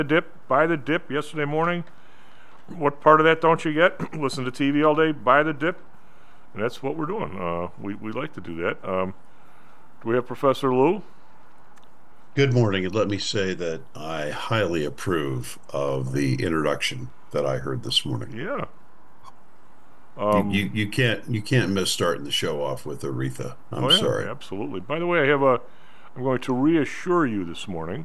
Buy the dip yesterday morning. What part of that don't you get? Listen to TV all day, buy the dip. And that's what we're doing. We like to do that. Do we have Professor Lou? Good morning, and let me say that I highly approve of the introduction that I heard this morning. Yeah. You can't miss starting the show off with Aretha. Oh I'm yeah, sorry. absolutely. By the way, I'm going to reassure you this morning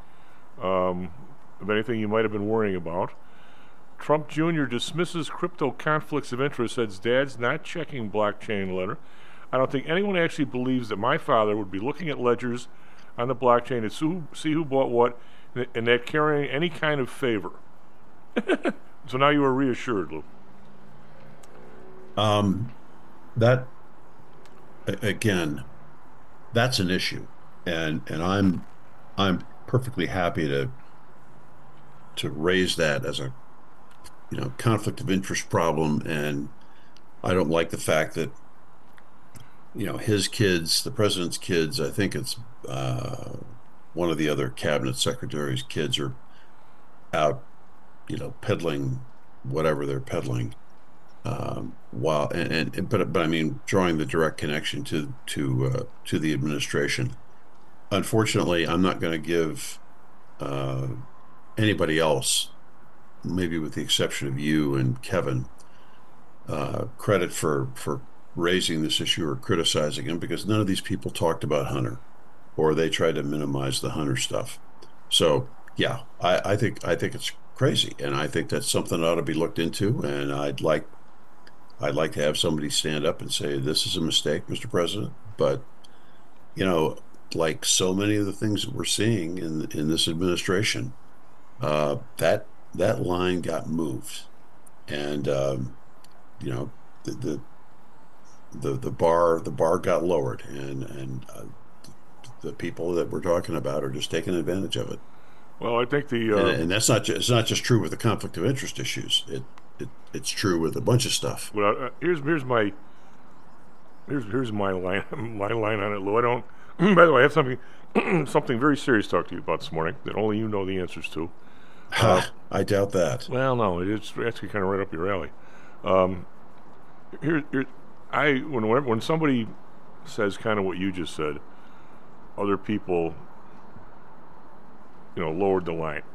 of anything you might have been worrying about. Trump Jr. dismisses crypto conflicts of interest, says dad's not checking blockchain letter. I don't think anyone actually believes that my father would be looking at ledgers on the blockchain to see who bought what and that carrying any kind of favor. So now you are reassured, Lou. Um, that again, that's an issue, and I'm perfectly happy to raise that as a conflict of interest problem. And I don't like the fact that his kids, the president's kids, I think it's one of the other cabinet secretaries' kids are out, peddling whatever they're peddling. While and but I mean, drawing the direct connection to the administration. Unfortunately, I'm not going to give uh, anybody else, maybe with the exception of you and Kevin, credit for raising this issue or criticizing him, because none of these people talked about Hunter, or they tried to minimize the Hunter stuff. So yeah, I think it's crazy, and I think that's something that ought to be looked into. And I'd like to have somebody stand up and say this is a mistake, Mr. President. But you know, like so many of the things that we're seeing in this administration, that line got moved, and you know the the bar got lowered, and the people that we're talking about are just taking advantage of it. Well, I think And that's not it's not just true with the conflict of interest issues. It's true with a bunch of stuff. here's my line my line on it, Lou. I don't. By the way, I have something something very serious to talk to you about this morning that only you know the answers to. Uh, I doubt that. well, no, it's actually kind of right up your alley. Um, here, when somebody says kind of what you just said, other people, lowered the line.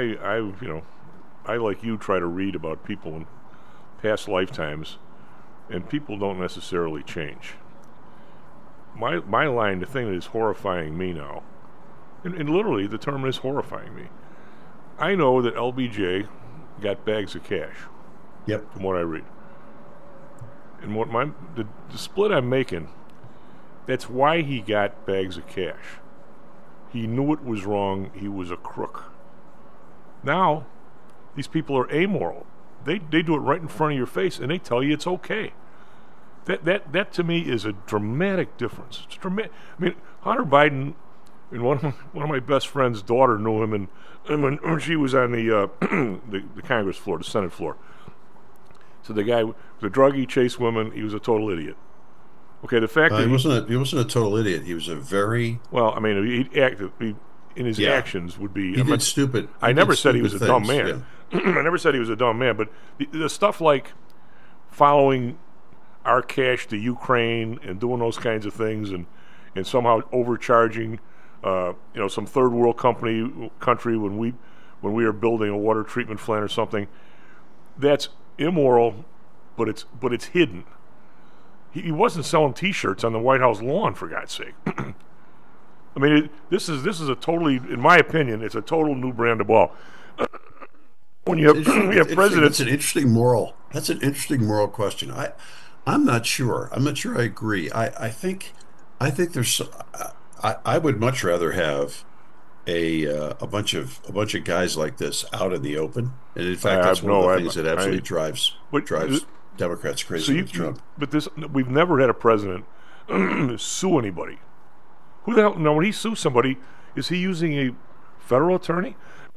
I like you try to read about people in past lifetimes, and people don't necessarily change. My line, the thing that is horrifying me now, and literally the term is horrifying me. I know that LBJ got bags of cash, Yep. from what I read, and the split I'm making. That's why he got bags of cash. He knew it was wrong. He was a crook. Now, these people are amoral. They do it right in front of your face, and they tell you it's okay. That to me is a dramatic difference. It's dramatic. I mean, Hunter Biden and one of my best friend's daughter knew him, and when she was on the Congress floor, the Senate floor. So the guy, the drug he chased women, he was a total idiot. Okay, the fact He that wasn't a total idiot. He was a very well, I mean, he acted in his yeah. actions would be. He did stupid. I He did never said he stupid was a dumb things. man. Yeah. I never said he was a dumb man, but the stuff like following our cash to Ukraine and doing those kinds of things, and somehow overcharging, some third world country when we are building a water treatment plant or something, that's immoral, but it's hidden. He wasn't selling T-shirts on the White House lawn, for God's sake. I mean, this is a totally, in my opinion, it's a total new brand of ball. When you have when you have presidents, That's an interesting moral question. I'm not sure. I'm not sure I agree. I think there's. I would much rather have a bunch of guys like this out in the open. And in I fact, that's have one of no, the things that absolutely but drives Democrats so crazy with Trump. but this, we've never had a president sue anybody. Who the hell? No, when he sues somebody, is he using a federal attorney?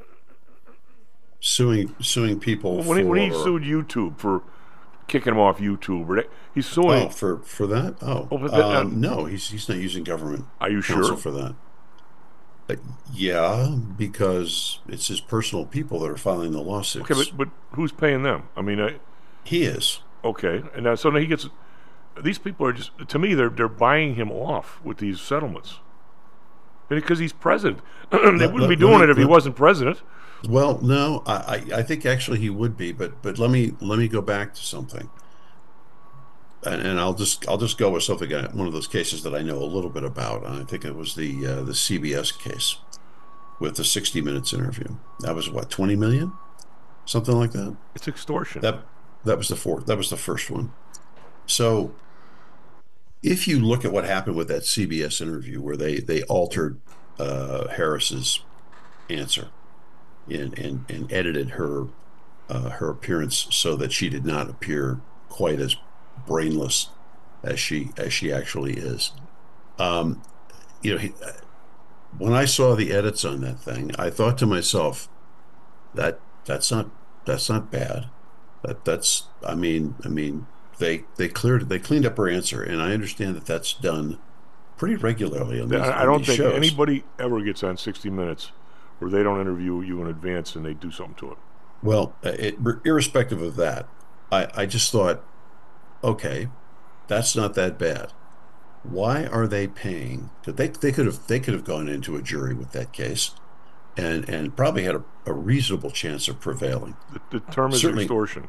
Suing people When he for sued YouTube for kicking him off YouTube, or he's oh suing. for that Oh, but no, he's not using government are you counsel sure? for that. Uh, yeah, because it's his personal people that are filing the Okay, lawsuits. but who's paying them? I mean, He is. okay, and now, so now he gets. These people are just, to me, they're buying him off with these settlements, because he's president. They Let, wouldn't be let, let doing me it if he let, wasn't president. well, no, I think actually he would be, but let me go back to something. And I'll just go with something one of those cases that I know a little bit about. And I think it was the CBS case with the 60 Minutes interview. That was what, 20 million? Something like that. It's extortion. That that was the fourth. That was the first one. So if you look at what happened with that CBS interview where they altered Harris's answer and edited her appearance so that she did not appear quite as brainless as she actually is. Um, you know, when I saw the edits on that thing, I thought to myself that that's not bad. That's I mean they cleaned up her answer, and I understand that that's done pretty regularly on these I on don't these think shows. anybody ever gets on 60 Minutes where they don't interview you in advance and they do something to it. Well, irrespective of that, I just thought, okay, that's not that bad. Why are they paying? 'Cause they could have gone into a jury with that case and probably had a reasonable chance of prevailing. The term is Certainly, extortion.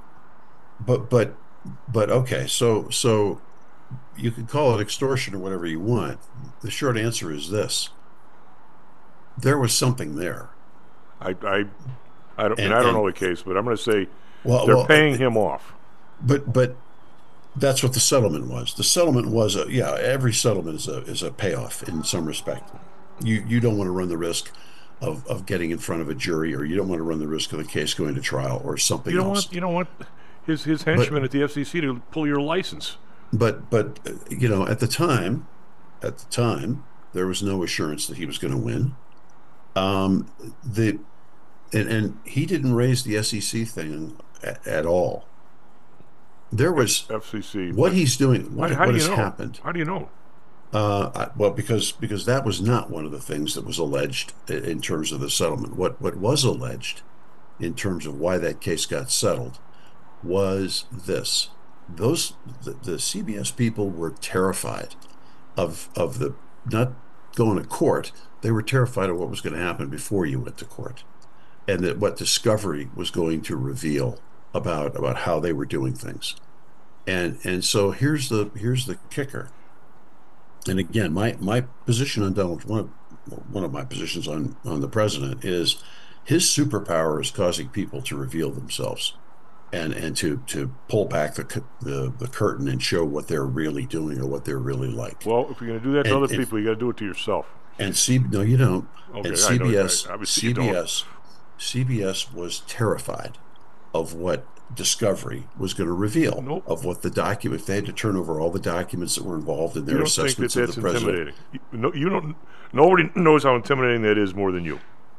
but okay, so you can call it extortion or whatever you want. The short answer is this: there was something there, I, I, I don't, and and I don't and know the case, but I'm going to say well, they're well, paying him off. but that's what the settlement was. The settlement was yeah. Every settlement is a payoff in some respect. You don't want to run the risk of getting in front of a jury, or you don't want to run the risk of the case going to trial or You something don't else. want, his But henchmen at the FCC to pull your license. but at the time, there was no assurance that he was going to win. The and he didn't raise the SEC thing at all. There was FCC. what he's doing, How what do you has know? happened. How do you know? Well, because that was not one of the things that was alleged in terms of the settlement. What was alleged in terms of why that case got settled was this: the CBS people were terrified of the not going to court. They were terrified of what was going to happen before you went to court, and that what discovery was going to reveal about how they were doing things. And so here's the kicker. And again, my position on Donald, one of my positions on the president is his superpower is causing people to reveal themselves and to pull back the curtain and show what they're really doing or what they're really like. Well, if you're going to do that to And other and people, you got to do it to yourself. and C no, you don't. And Okay, I know. CBS Obviously, you don't. CBS was terrified of what discovery was going to reveal, Nope. of what the document, if they had to turn over all the documents that were involved in You their don't think that assessments of the that's president. intimidating? You don't. Nobody knows how intimidating that is more than you.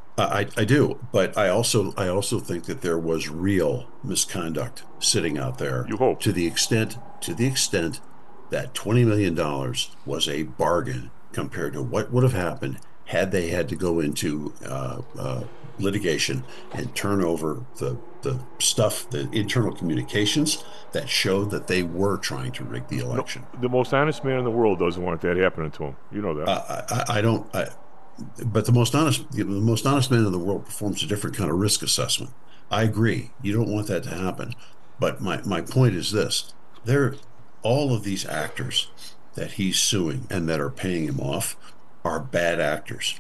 I do, but I also think that there was real misconduct sitting out there You hope. to the extent that $20 million was a bargain compared to what would have happened had they had to go into litigation and turn over the stuff, the internal communications that showed that they were trying to rig the No, election. the most honest man in the world doesn't want that happening to him. You know that. I don't. But the most honest man in the world performs a different kind of risk assessment. I agree. You don't want that to happen. But my point is this: there, all of these actors that he's suing and that are paying him off are bad actors,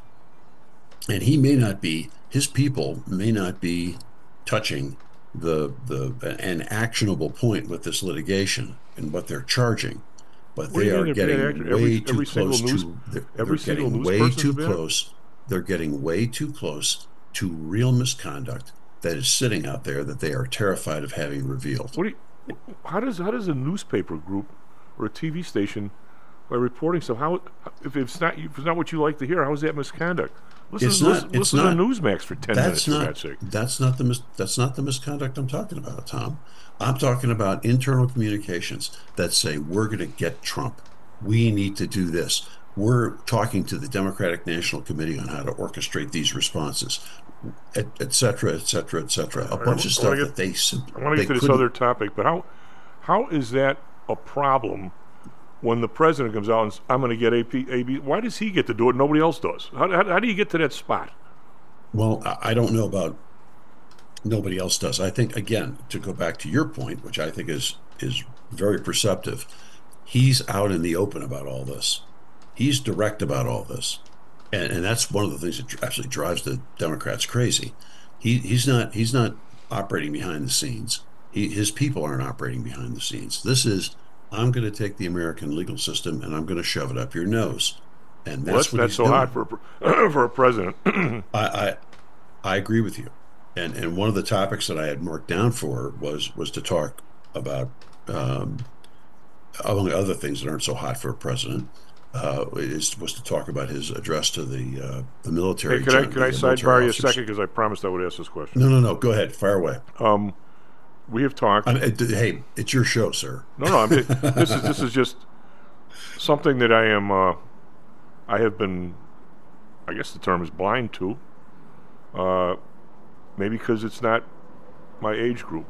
and his people may not be touching the an actionable point with this litigation and what they're charging, but What do they you mean are they're bad getting actors? way too Single close news, to they're every single getting news way person's too bad. close. They're getting way too close to real misconduct that is sitting out there that they are terrified of having revealed. What do you, how does a newspaper group or a TV station, by reporting stuff, how if it's not what you like to hear, how is that misconduct? It's Listen, not. listen, It's listen to not. Newsmax for 10 minutes That's for not. God's sake. That's not the misconduct I'm talking about, Tom. I'm talking about internal communications that say we're going to get Trump. We need to do this. we're talking to the Democratic National Committee on how to orchestrate these responses, et cetera, et cetera, et cetera. A bunch of stuff that I want to they get to this other couldn't. topic, but how is that a problem when the president comes out and says, I'm going to get AB? Why does he get to do it? Nobody else does. How do you get to that spot? Well, I don't know about nobody else does. I think, again, to go back to your point, which I think is very perceptive, he's out in the open about all this. He's direct about all this, and that's one of the things that actually drives the Democrats crazy. He's not operating behind the scenes. His people aren't operating behind the scenes. This is, I'm going to take the American legal system and I'm going to shove it up your nose, and Well, that's what that's he's so hot doing. for for a president. I I agree with you. And one of the topics that I had marked down for was to talk about, um, among other things that aren't so hot for a president, was to talk about his address to the Hey, military can I military sidebar you a officers. second because I promised I would ask this question. No, no, no. Go ahead. Fire away. Um, we have talked. Hey, it's your show, sir. No, no. This is just something that I have been. I guess the term is blind to. Uh, Maybe because it's not my age group.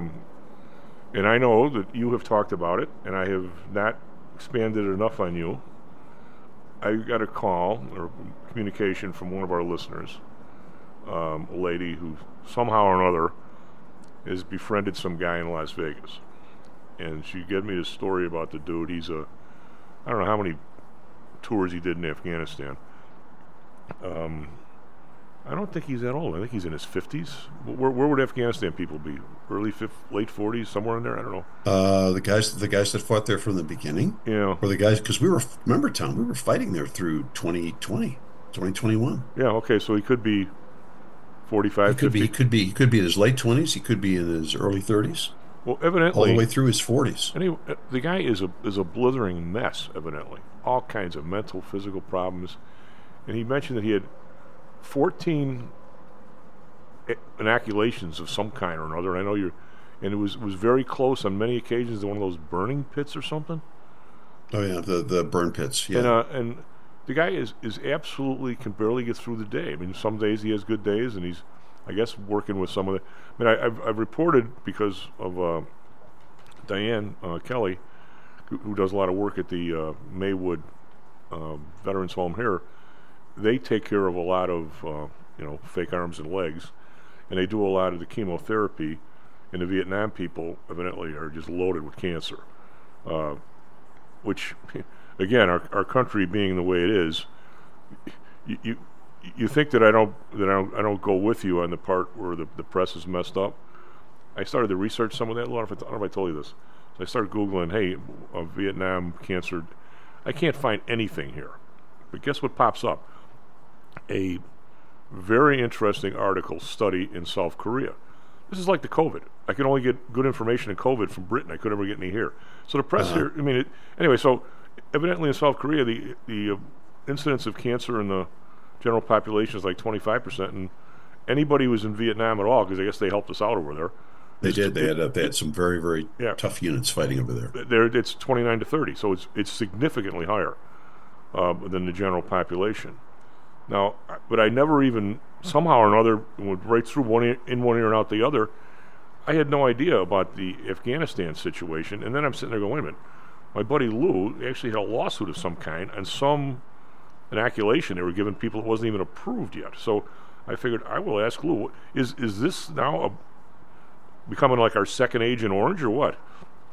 And I know that you have talked about it, and I have not expanded enough on you. I got a call or communication from one of our listeners, a lady who somehow or another has befriended some guy in Las Vegas. And she gave me a story about the dude. I don't know how many tours he did in Afghanistan. Um, I don't think he's that old. I think he's in his 50s. Where would Afghanistan people be? Late 40s, somewhere in there? I don't know. The guys that fought there from the beginning, You know, or the guys, because remember, Tom, we were fighting there through 2020, 2021. yeah, okay, so he could be 45, He could be, 50. he could be in his late 20s. He could be in his early 30s, Well, all the evidently, way through his 40s. anyway, the guy is a blithering mess, evidently. All kinds of mental, physical problems. And he mentioned that he had 14 inoculations of some kind or another. And I know and it was very close on many occasions to one of those burning pits or something. Oh yeah, the burn pits. And Yeah, the guy is absolutely can barely get through the day. I mean, some days he has good days, and he's, I guess, working with some of the. I mean, I've reported because of Diane Kelly, who does a lot of work at the Maywood Veterans Home here. They take care of a lot of fake arms and legs, and they do a lot of the chemotherapy. And the Vietnam people evidently are just loaded with cancer, uh, which, again, our country being the way it is, you, you you think that I don't go with you on the part where the press is messed up. I started to research some of that. I don't know if I told you this. So I started Googling, hey, Vietnam cancer. I can't find anything here. But guess what pops up? A very interesting article study in South Korea. This is like the COVID. I could only get good information in COVID from Britain. I could never get any here. So the press uh-huh. here, I mean, anyway, so evidently in South Korea, the incidence of cancer in the general population is like 25%. And anybody who was in Vietnam at all, because I guess they helped us out over there, They is did. They had some very very yeah, tough units fighting over there. it's 29 to 30. So it's significantly higher than the general population. Now, but I never even, somehow or another, went right through in one ear and out the other. I had no idea about the Afghanistan situation. And then I'm sitting there going, wait a minute. My buddy Lou actually had a lawsuit of some kind on some inoculation they were giving people that wasn't even approved yet. So I figured I will ask Lou, is this now becoming like our second Agent Orange or what?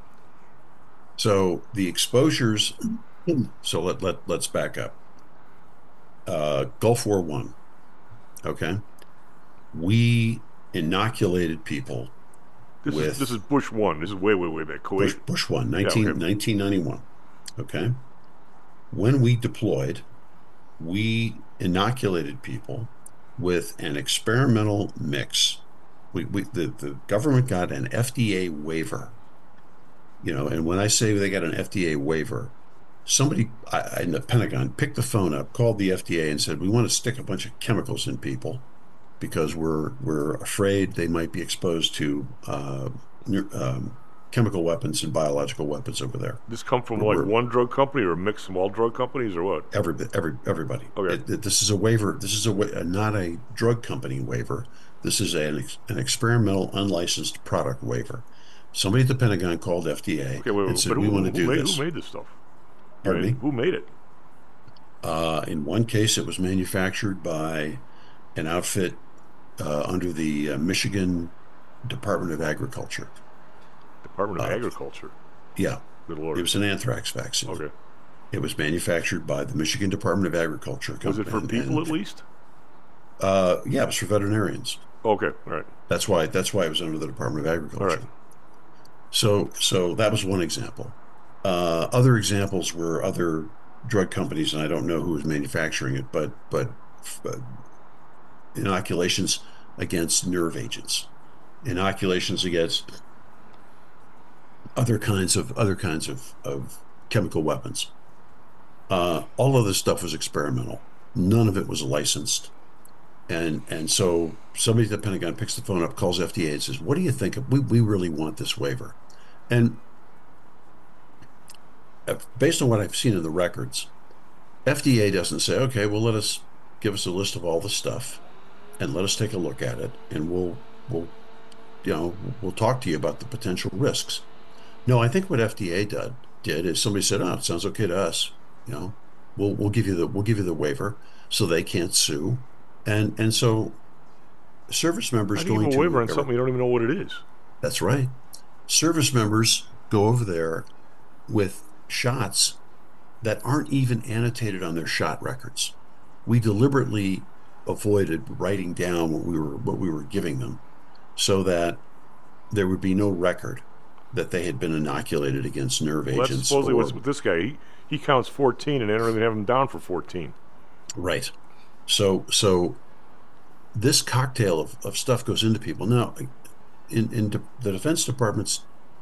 So the exposures. So let's back up. Gulf War One. Okay, we inoculated people This is with Bush 1. This is way back. Kuwait. Bush One, Yeah, okay. 1991. Okay, when we deployed, we inoculated people with an experimental mix. The government got an FDA waiver, and when I say they got an FDA waiver, somebody in the Pentagon picked the phone up, called the FDA, and said, "We want to stick a bunch of chemicals in people because we're afraid they might be exposed to chemical weapons and biological weapons over there. This come from like We're, one drug company or a mix of all drug companies or what? everybody. Okay. This is a waiver. This is not a drug company waiver. This is an experimental unlicensed product waiver. Somebody at the Pentagon called FDA Okay, wait, and said, but "We want to do made, this." who made this stuff? Pardon me? Who made it? In one case, it was manufactured by an outfit under the Michigan Department of Agriculture. Department of Uh, Agriculture. yeah, Good it lord. was an anthrax vaccine. Okay. It was manufactured by the Michigan Department of Agriculture. Was it for people at least? Yeah, it was for veterinarians. Okay. All right. That's why it was under the Department of All right. Agriculture. So that was one example. Other examples were other drug companies, and I don't know who was manufacturing it, but uh, inoculations against nerve agents, inoculations against other kinds of chemical weapons. All of this stuff was experimental. None of it was licensed. And so somebody at the Pentagon picks the phone up, calls FDA, and says, "What do you think? We really want this waiver." And based on what I've seen in the records, FDA doesn't say, "Okay, well, give us a list of all the stuff, and let us take a look at it, and we'll we'll talk to you about the potential risks." No, I think what FDA did is somebody said, "Oh, it sounds okay to us. You know, we'll give you the waiver, so they can't sue." And so service members How do you going give a waiver on to something you don't even know what it is? that's right. Service members go over there with shots that aren't even annotated on their shot records. We deliberately avoided writing down what we were giving them so that there would be no record that they had been inoculated against nerve Well, that's agents. supposedly what's with this guy. He counts 14, and they don't even have him down for 14. Right. So this cocktail of stuff goes into people. Now, in the Defense Department's,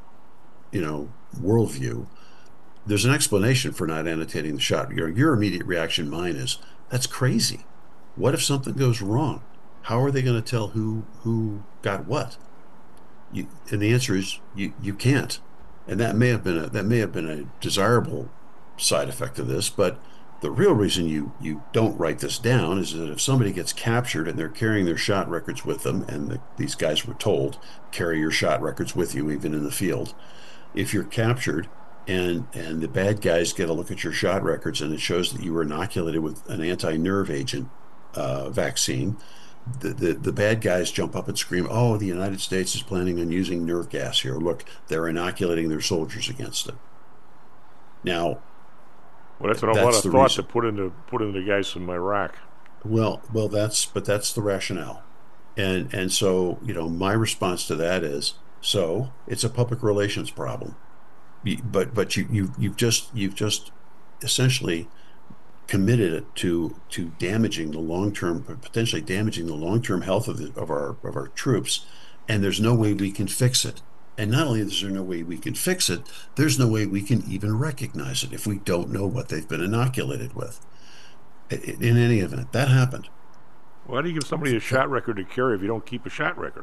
worldview, there's an explanation for not annotating the shot. Your immediate reaction, mine is, that's crazy. What if something goes wrong? How are they going to tell who got what? And the answer is you can't. And that may have been a desirable side effect of this, but the real reason you don't write this down is that if somebody gets captured and they're carrying their shot records with them, and these guys were told, carry your shot records with you even in the field. If you're captured and the bad guys get a look at your shot records and it shows that you were inoculated with an anti-nerve agent vaccine, the bad guys jump up and scream, "Oh, the United States is planning on using nerve gas here. Look, they're inoculating their soldiers against it." Now, Well, that's a lot that's of the thought reason. to put into the guys from Iraq. Well, that's the rationale, and so my response to that is, so it's a public relations problem, but you've just essentially committed it to damaging the long term, potentially damaging the long term health of our troops, and there's no way we can fix it. And not only is there no way we can fix it, there's no way we can even recognize it if we don't know what they've been inoculated with. In any event, that happened. Why do you give somebody a shot record to carry if you don't keep a shot record?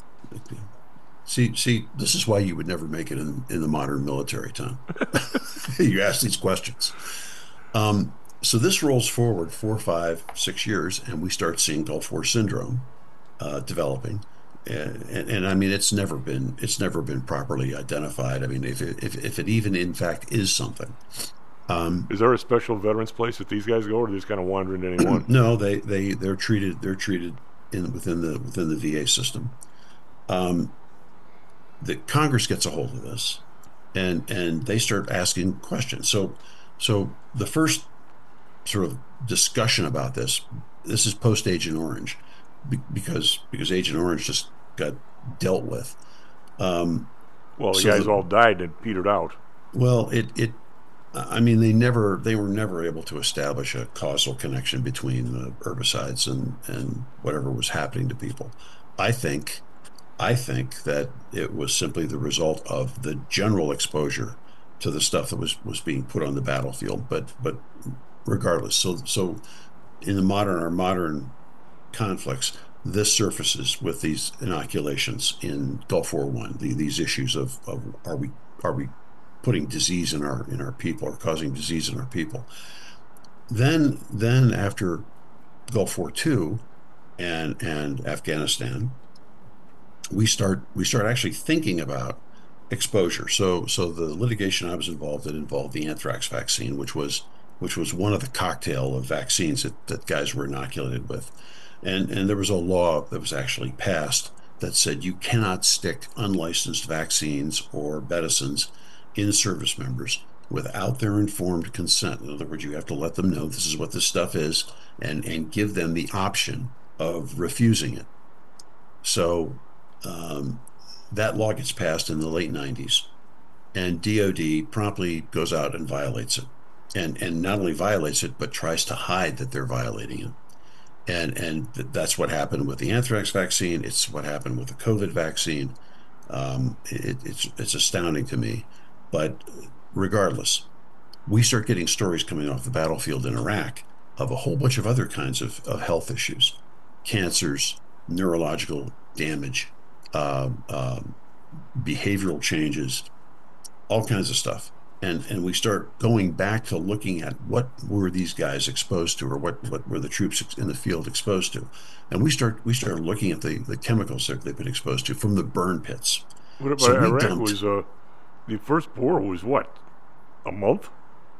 See, this is why you would never make it in the modern military, Tom. You ask these questions. So this rolls forward 4, 5, 6 years, and we start seeing Gulf War syndrome developing. And I mean, it's never been properly identified. I mean, if it even in fact is something. Is there a special veterans place that these guys go, or are they just kind of wander into anyone? No, they're treated within the VA system. The Congress gets a hold of this, and they start asking questions. So the first sort of discussion about this is post Agent Orange, because Agent Orange just got dealt with. Well, the So guys all died and petered out. Well, I mean, they were never able to establish a causal connection between the herbicides and whatever was happening to people. I think that it was simply the result of the general exposure to the stuff that was being put on the battlefield. But regardless, so in our modern conflicts, this surfaces with these inoculations in Gulf War One. These issues of are we putting disease in our people or causing disease in our people? Then after Gulf War Two and Afghanistan, we start actually thinking about exposure. So the litigation I was involved in involved the anthrax vaccine, which was one of the cocktail of vaccines that guys were inoculated with. And there was a law that was actually passed that said you cannot stick unlicensed vaccines or medicines in service members without their informed consent. In other words, you have to let them know this is what this stuff is and give them the option of refusing it. So that law gets passed in the late 90s, and DOD promptly goes out and violates it. And not only violates it, but tries to hide that they're violating it. And that's what happened with the anthrax vaccine. It's what happened with the COVID vaccine. It's astounding to me. But regardless, we start getting stories coming off the battlefield in Iraq of a whole bunch of other kinds of health issues, cancers, neurological damage, uh, um, behavioral changes, all kinds of stuff. And we start going back to looking at what were these guys exposed to, or what were the troops in the field exposed to, and we start looking at the chemicals that they've been exposed to from the burn pits. What So about we Iraq? dumped, Was the first war was what, a month?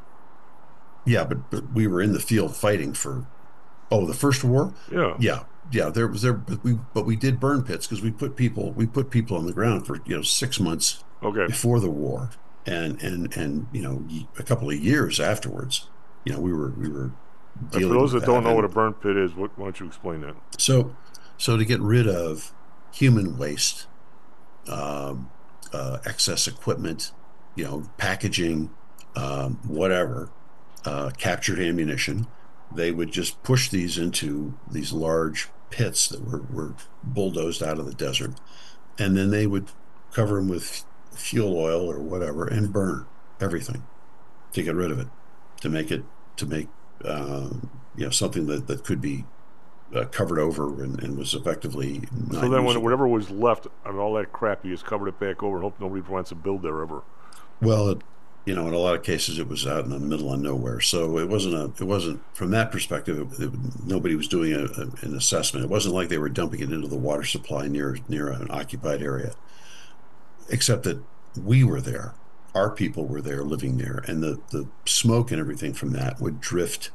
yeah, but we were in the field fighting for, oh, the first war. Yeah. Yeah, yeah, but we did burn pits because we put people on the ground for 6 months Okay. before the war, and a couple of years afterwards. We were For dealing those with that that. don't know what a And burn pit is, why don't you explain that? so to get rid of human waste, um, excess equipment, packaging, whatever, captured ammunition, they would just push these into these large pits that were bulldozed out of the desert, and then they would cover them with fuel oil or whatever and burn everything to get rid of it, to make it to make something that could be covered over and was effectively So not then, when usable. whatever was left and all that crap, you just covered it back over and hope nobody wants to build there ever. Well, in a lot of cases, it was out in the middle of nowhere, so it wasn't from that perspective. Nobody was doing an assessment. It wasn't like they were dumping it into the water supply near an occupied area, except that we were there. Our people were there living there, and the smoke and everything from that would drift,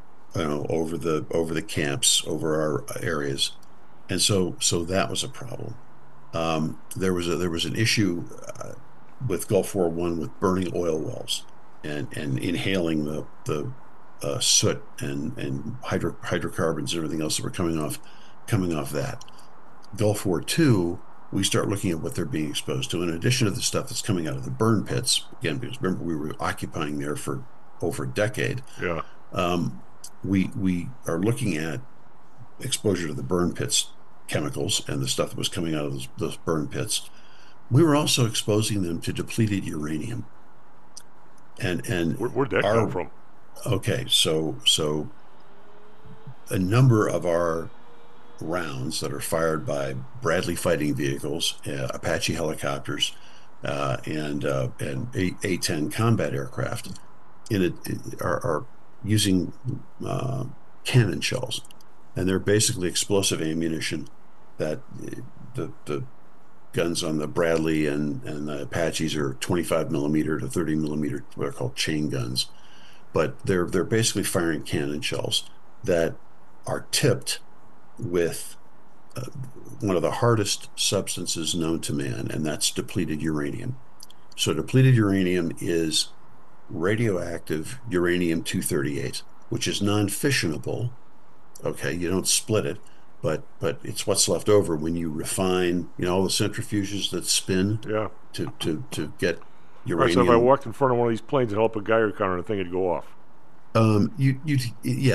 over the camps, over our areas, and so that was a problem. There was an issue with Gulf War One with burning oil wells and inhaling the soot and hydrocarbons and everything else that were coming off that. Gulf War Two, we start looking at what they're being exposed to. In addition to the stuff that's coming out of the burn pits, again, because remember we were occupying there for over a decade. Yeah. Um, we are looking at exposure to the burn pits chemicals and the stuff that was coming out of those burn pits. We were also exposing them to depleted uranium. And Where'd that come our from? okay, so a number of our rounds that are fired by Bradley fighting vehicles, Apache helicopters, and A-10 combat aircraft in it are using cannon shells, and they're basically explosive ammunition that the guns on the Bradley and the Apaches are 25 millimeter to 30 millimeter, what are called chain guns, but they're basically firing cannon shells that are tipped with uh, one of the hardest substances known to man, and that's depleted uranium. So depleted uranium is radioactive uranium 238, which is non-fissionable. Okay, you don't split it, but it's what's left over when you refine, all the centrifuges that spin Yeah. to get All right. So if I uranium. walked in front of one of these planes and help a Geiger counter, the thing would go off. Yeah,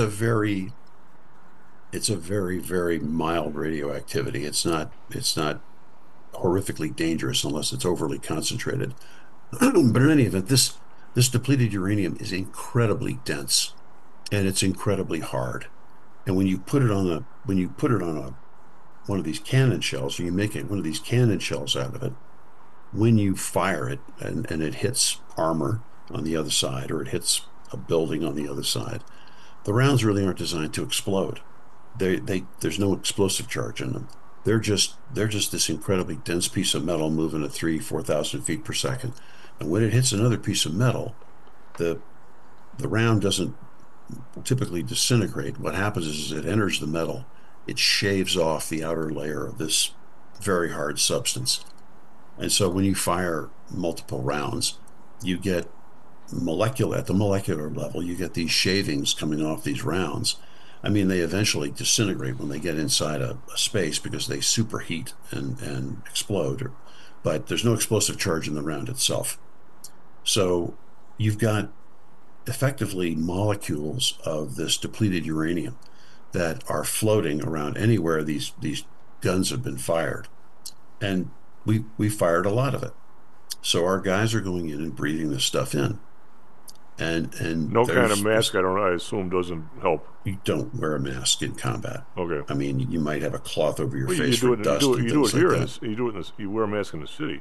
it's a very, very mild radioactivity. It's not horrifically dangerous unless it's overly concentrated. But in any event, this depleted uranium is incredibly dense and it's incredibly hard. And when you put it on a one of these cannon shells, or you make it one of these cannon shells out of it, when you fire it and it hits armor on the other side, or it hits a building on the other side, the rounds really aren't designed to explode. There's no explosive charge in them. They're just this incredibly dense piece of metal moving at 4,000 feet per second. And when it hits another piece of metal, the the round doesn't typically disintegrate. What happens is it enters the metal, it shaves off the outer layer of this very hard substance. And so when you fire multiple rounds, you get at the molecular level, you get these shavings coming off these rounds. I mean, they eventually disintegrate when they get inside a space because they superheat and explode. But there's no explosive charge in the round itself. So you've got effectively molecules of this depleted uranium that are floating around anywhere these guns have been fired. And we fired a lot of it. So our guys are going in and breathing this stuff in. And no kind of mask, I assume, doesn't help. You don't wear a mask in combat. Okay. I mean, you might have a cloth over your face for dust. You do it here. You wear a mask in the city.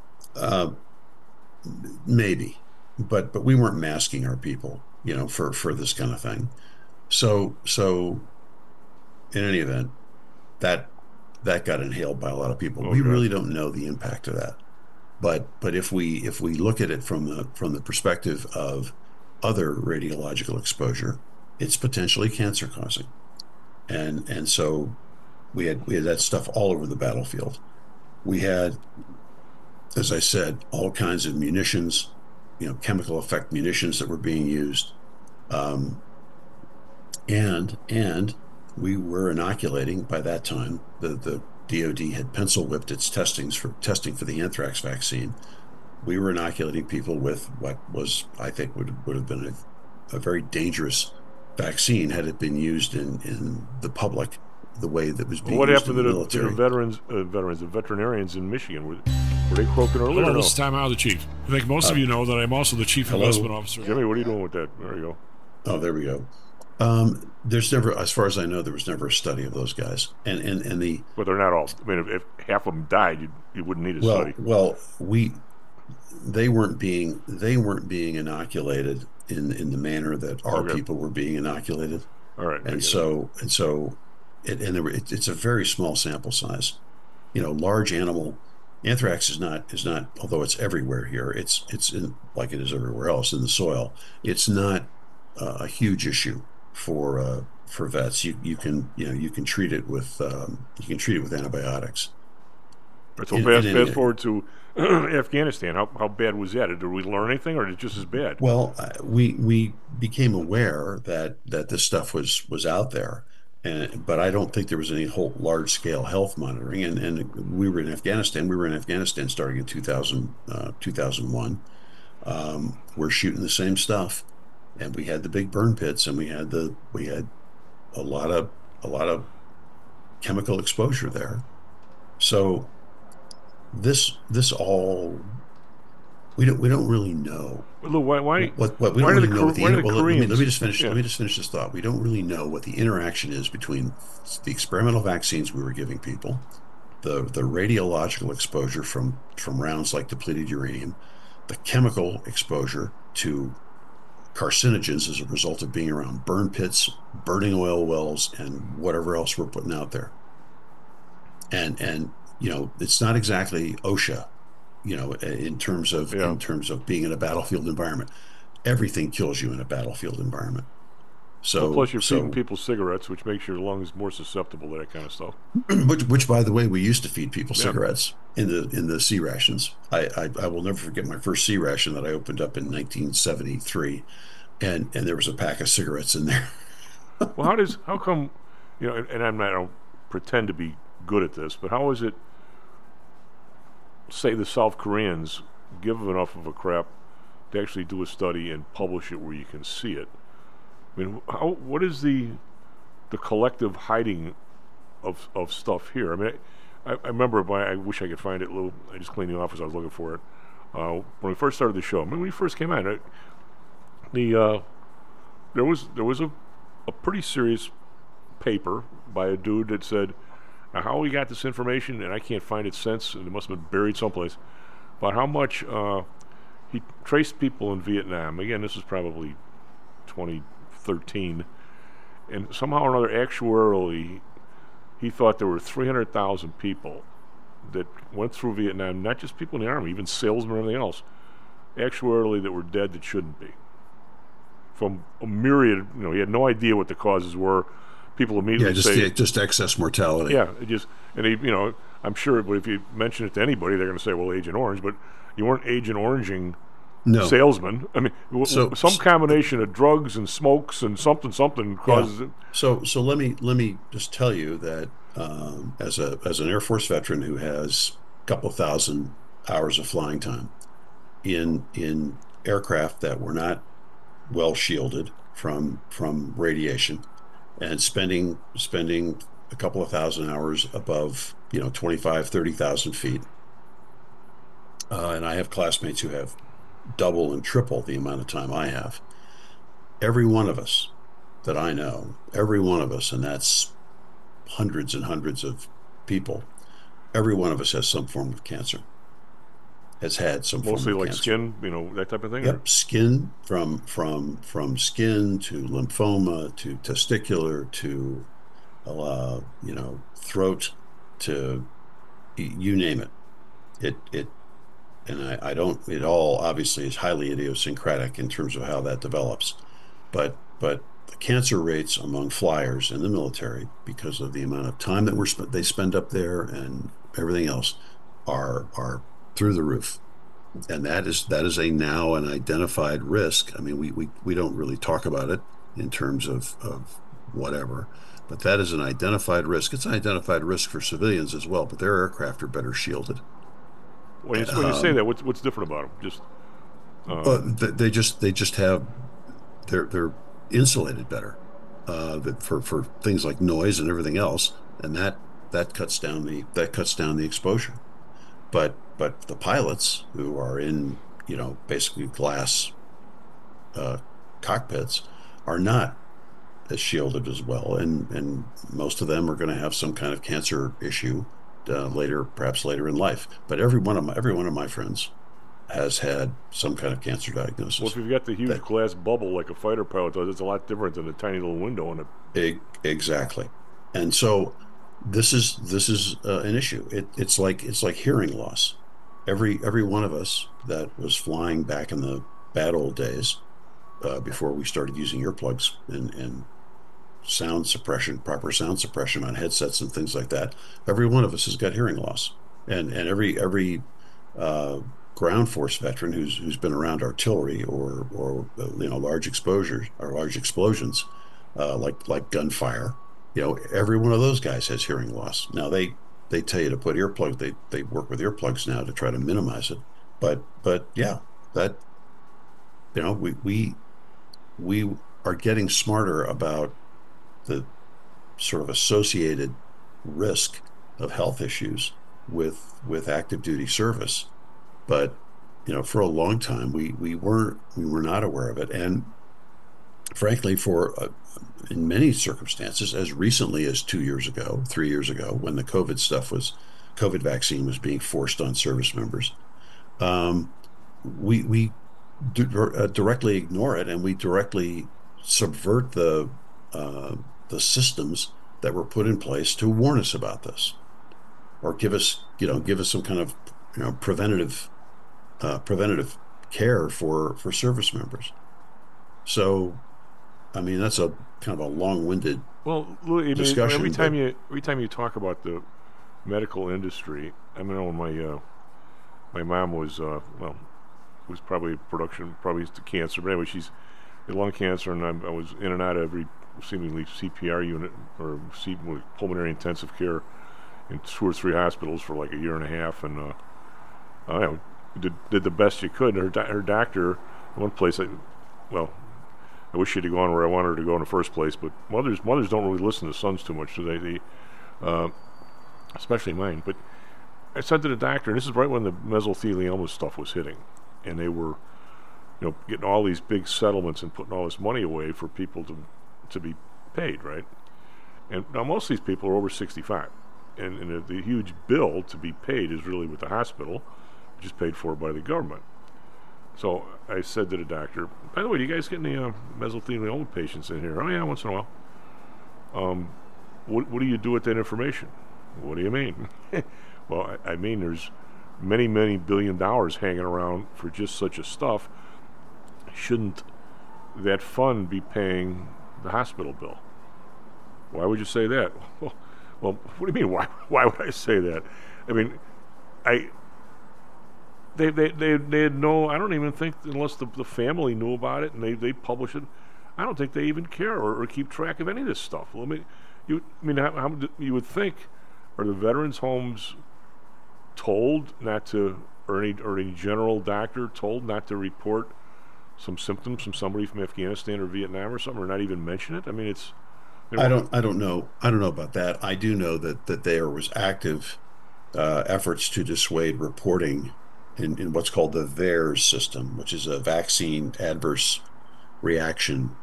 Maybe, but we weren't masking our people, for this kind of thing. So in any event, that got inhaled by a lot of people. Okay. We really don't know the impact of that. But if we look at it from the perspective of other radiological exposure, it's potentially cancer causing, and so we had that stuff all over the battlefield. We had, as I said, all kinds of munitions, chemical effect munitions that were being used, and we were inoculating by that time. The DOD had pencil whipped its testing for the anthrax vaccine. We were inoculating people with what was, I think, would have been a very dangerous vaccine had it been used in the public the way that was being used in the military. What happened to the veterinarians in Michigan? Were they croaking earlier? Hello, this is Tom Howe, the chief. I think most of you know that I'm also the chief investment officer. Jimmy, what are you doing with that? There you go. Oh, there we go. There's never, as far as I know, there was never a study of those guys, But they're not all. I mean, if half of them died, you wouldn't need a study. Well, they weren't being inoculated in the manner that our people were being inoculated. All right, it's a very small sample size. Large animal anthrax is not, although it's everywhere here. It's in, like it is everywhere else in the soil. It's not a huge issue for vets. You can treat it with antibiotics. So fast forward to Afghanistan. How bad was that? Did we learn anything, or is it just as bad? Well, we became aware that this stuff was out there, but I don't think there was any whole large scale health monitoring. And we were in Afghanistan. We were in Afghanistan starting in 2001. We're shooting the same stuff. And we had the big burn pits, and we had a lot of chemical exposure there. So this all we don't really know. Well, why we don't really know what the Koreans? Let me just finish this thought. We don't really know what the interaction is between the experimental vaccines we were giving people, the radiological exposure from rounds like depleted uranium, the chemical exposure to carcinogens as a result of being around burn pits, burning oil wells, and whatever else we're putting out there. And it's not exactly OSHA, in terms of being in a battlefield environment. Everything kills you in a battlefield environment. So plus you're feeding people cigarettes, which makes your lungs more susceptible to that kind of stuff. Which, by the way, we used to feed people cigarettes in the C rations. I will never forget my first C ration that I opened up in 1973, and there was a pack of cigarettes in there. Well, how come, and I don't pretend to be good at this, but how is it, say the South Koreans give enough of a crap to actually do a study and publish it where you can see it? I mean, what is the collective hiding of stuff here? I mean, I remember I wish I could find it. I just cleaned the office. I was looking for it when we first started the show. I mean, when we first came out, there was a pretty serious paper by a dude that said, how we got this information, and I can't find it since, and it must have been buried someplace, about how much he traced people in Vietnam. Again, this is probably 2013, and somehow or another, actuarially, he thought there were 300,000 people that went through Vietnam, not just people in the Army, even salesmen and everything else, actuarially that were dead that shouldn't be. From a myriad, he had no idea what the causes were. People immediately say, just excess mortality. Yeah, I'm sure, but if you mention it to anybody, they're going to say, well, Agent Orange, but you weren't Agent Oranging salesman. I mean, some combination of drugs and smokes and something causes it. So let me just tell you that as an Air Force veteran who has a couple thousand hours of flying time in aircraft that were not well shielded from radiation, and spending a couple of thousand hours above 25, 30,000 feet, and I have classmates who have double and triple the amount of time I have. Every one of us that I know, every one of us, and that's hundreds and hundreds of people, every one of us has some form of cancer. Has had some mostly form of like cancer. Skin, that type of thing. Yep, skin from skin to lymphoma to testicular to throat to you name it. I don't. It all obviously is highly idiosyncratic in terms of how that develops, but the cancer rates among flyers in the military, because of the amount of time that they spend up there and everything else, are through the roof, and that is a now an identified risk. I mean, we don't really talk about it in terms of whatever, but that is an identified risk. It's an identified risk for civilians as well, but their aircraft are better shielded. When you say that, what's different about them? They just have they're insulated better for things like noise and everything else, and that cuts down the exposure. But the pilots who are in basically glass cockpits are not as shielded as well, and most of them are going to have some kind of cancer issue perhaps later in life. But every one of my friends has had some kind of cancer diagnosis. Well, if you've got the huge glass bubble like a fighter pilot does, it's a lot different than a tiny little window in it. Exactly, and so this is an issue. It's like hearing loss. Every one of us that was flying back in the bad old days, before we started using earplugs and sound suppression, proper sound suppression on headsets and things like that, every one of us has got hearing loss, and every ground force veteran who's been around artillery or large exposures or large explosions, like gunfire, every one of those guys has hearing loss. Now they tell you to put earplugs. They work with earplugs now to try to minimize it. But yeah, that we are getting smarter about the sort of associated risk of health issues with active duty service. But for a long time we were not aware of it, and frankly, in many circumstances, as recently as 2 years ago, 3 years ago, when the COVID vaccine was being forced on service members, we directly ignore it, and we directly subvert the systems that were put in place to warn us about this, or give us some kind of preventative care for service members. So, I mean, that's a kind of a long-winded discussion. Every time you talk about the medical industry, I mean, my mom was was probably probably cancer, but anyway, she's had lung cancer, and I was in and out of every seemingly CPR unit or pulmonary intensive care in 2 or 3 hospitals for like a year and a half, and did the best you could. And her doctor, one place, I wish she'd have gone where I wanted her to go in the first place, but mothers don't really listen to sons too much, so they especially mine. But I said to the doctor, and this is right when the mesothelioma stuff was hitting, and they were getting all these big settlements and putting all this money away for people to be paid, right? And now most of these people are over 65. And the huge bill to be paid is really with the hospital, which is paid for by the government. So I said to the doctor, by the way, do you guys get any mesothelioma patients in here? Oh, yeah, once in a while. What do you do with that information? What do you mean? Well, I mean there's many, many $1 billion hanging around for just such a stuff. Shouldn't that fund be paying the hospital bill? Why would you say that? Well, what do you mean? Why would I say that? I mean, they had no. I don't even think, unless the family knew about it and they publish it, I don't think they even care or keep track of any of this stuff. Well, how you would think, are the veterans' homes told not to, or any general doctor told not to report some symptoms from somebody from Afghanistan or Vietnam or something, or not even mention it? I mean, it's. I don't know about that. I do know that there was active efforts to dissuade reporting in what's called the VAERS system, which is a vaccine adverse reaction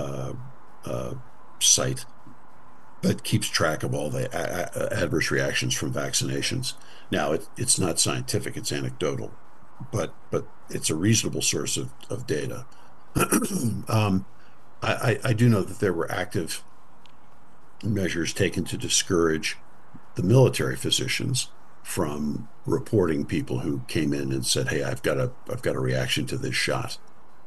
site that keeps track of all the adverse reactions from vaccinations. Now, it's not scientific; it's anecdotal, but it's a reasonable source of data. I do know that there were active measures taken to discourage the military physicians from reporting people who came in and said, "Hey, I've got a reaction to this shot."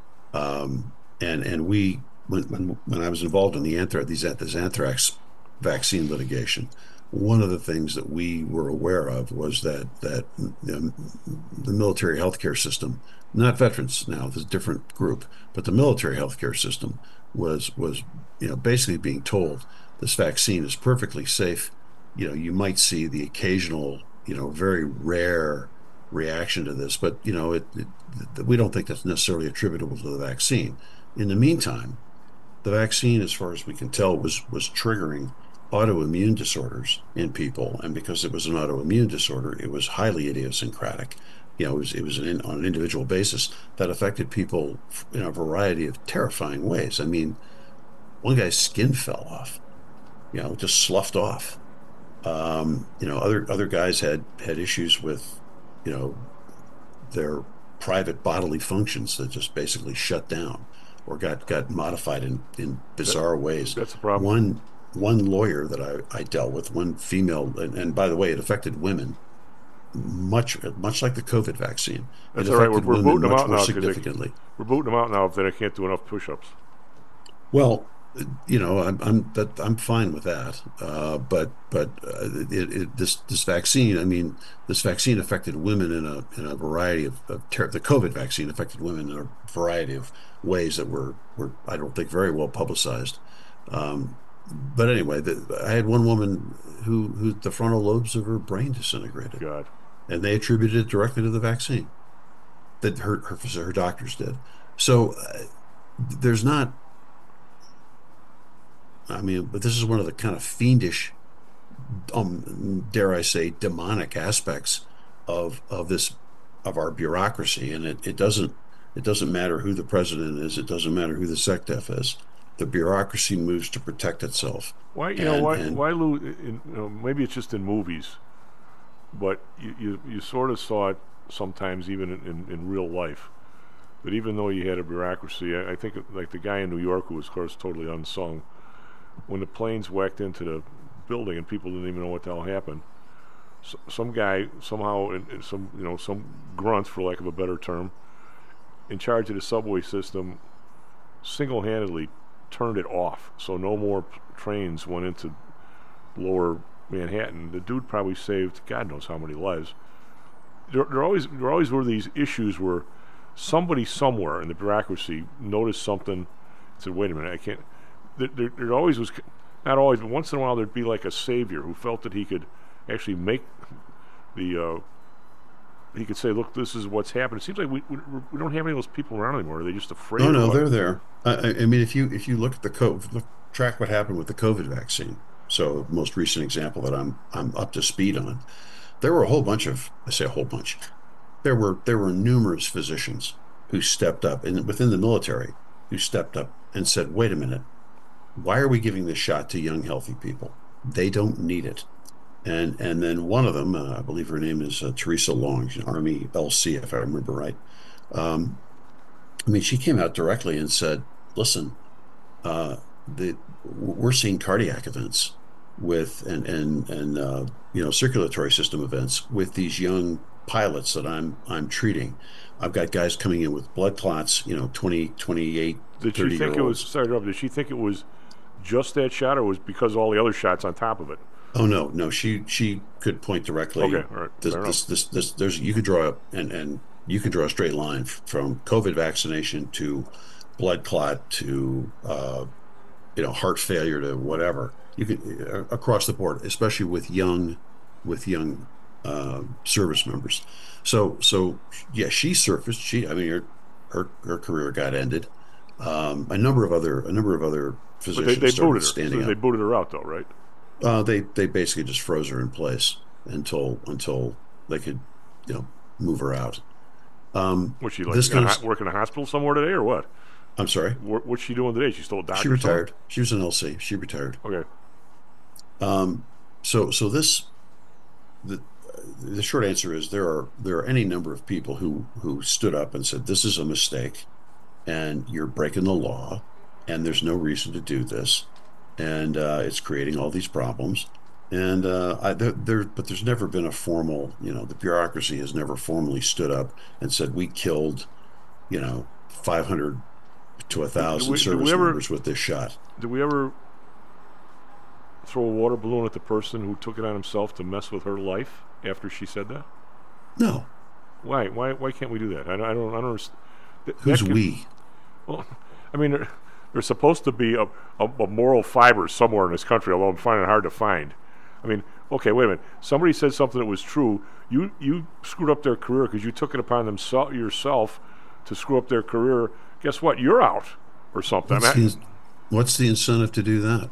And we, when I was involved in this anthrax vaccine litigation, one of the things that we were aware of was that the military healthcare system, not veterans now, there's a different group, but the military healthcare system was basically being told this vaccine is perfectly safe. You might see the occasional, very rare reaction to this, but we don't think that's necessarily attributable to the vaccine. In the meantime, the vaccine, as far as we can tell, was triggering autoimmune disorders in people, and because it was an autoimmune disorder, it was highly idiosyncratic. It was on an individual basis that affected people in a variety of terrifying ways. I mean, one guy's skin fell off, just sloughed off. Other guys had issues with, their private bodily functions that just basically shut down or got modified in bizarre ways. That's the problem. One lawyer that I dealt with, one female, and by the way, it affected women much like the COVID vaccine. That's all right. We're booting them out now. Significantly. We're booting them out now if they can't do enough push-ups. Well, I'm fine with that. But this vaccine, this vaccine affected women in a variety of the COVID vaccine affected women in a variety of ways that were I don't think very well publicized. But anyway, I had one woman who the frontal lobes of her brain disintegrated. God. And they attributed it directly to the vaccine. That her doctors did. So there's not. But this is one of the kind of fiendish, dare I say, demonic aspects of our bureaucracy, and it doesn't matter who the president is. It doesn't matter who the SecDef is. The bureaucracy moves to protect itself. Why, Lou? Maybe it's just in movies, but you sort of saw it sometimes even in real life. But even though you had a bureaucracy, I think like the guy in New York who was, of course, totally unsung. When the planes whacked into the building and people didn't even know what the hell happened, some guy somehow, some grunt, for lack of a better term, in charge of the subway system, single-handedly turned it off, so no more trains went into lower Manhattan. The dude probably saved God knows how many lives. There always were these issues where somebody somewhere in the bureaucracy noticed something and said, wait a minute, I can't. There always was, not always, but once in a while there'd be like a savior who felt that he could actually make he could say, look, this is what's happened. It seems like we don't have any of those people around anymore. Are they just afraid? No, they're there. If you look at track what happened with the COVID vaccine. So most recent example that I'm up to speed on, there were there were numerous physicians who stepped up, and within the military, who stepped up and said, wait a minute, why are we giving this shot to young, healthy people? They don't need it. And then one of them, I believe her name is Teresa Long, she's an Army LC, if I remember right. Um, I mean, she came out directly and said, "Listen, uh, we're seeing cardiac events with and circulatory system events with these young pilots that I'm treating. I've got guys coming in with blood clots, 20, 28, Did she 30 think year it was? olds. Sorry to interrupt. Did she think it was just that shot, or was because all the other shots on top of it? Oh no, she could point directly. Okay, all right, fair enough. There's you could draw and you can draw a straight line from COVID vaccination to blood clot to heart failure to whatever. You could across the board, especially with young service members. So yeah, she surfaced. I mean, her career got ended. A number of other But they physicians started booted her. standing So they up. booted her out, though, right? They basically just froze her in place until they could, move her out. Was she like This kind of, working in a hospital somewhere today, or what? I'm sorry, What's she doing today? She's still a doctor. she or something? retired. She was an LC. She retired. Okay. So the the short answer is there are any number of people who stood up and said this is a mistake, and you're breaking the law, and there's no reason to do this, and it's creating all these problems. And but there's never been a formal, the bureaucracy has never formally stood up and said we killed, 500 to Do 1,000 we, do service we ever members with this shot. do we ever throw a water balloon at the person who took it on himself to mess with her life after she said that? No, Why? Why can't we do that? I don't understand. who's we? Well, I mean, there's supposed to be a moral fiber somewhere in this country, although I'm finding it hard to find. I mean, okay, wait a minute. Somebody said something that was true. You screwed up their career because you took it upon yourself to screw up their career. Guess what? You're out or something. What's the incentive to do that?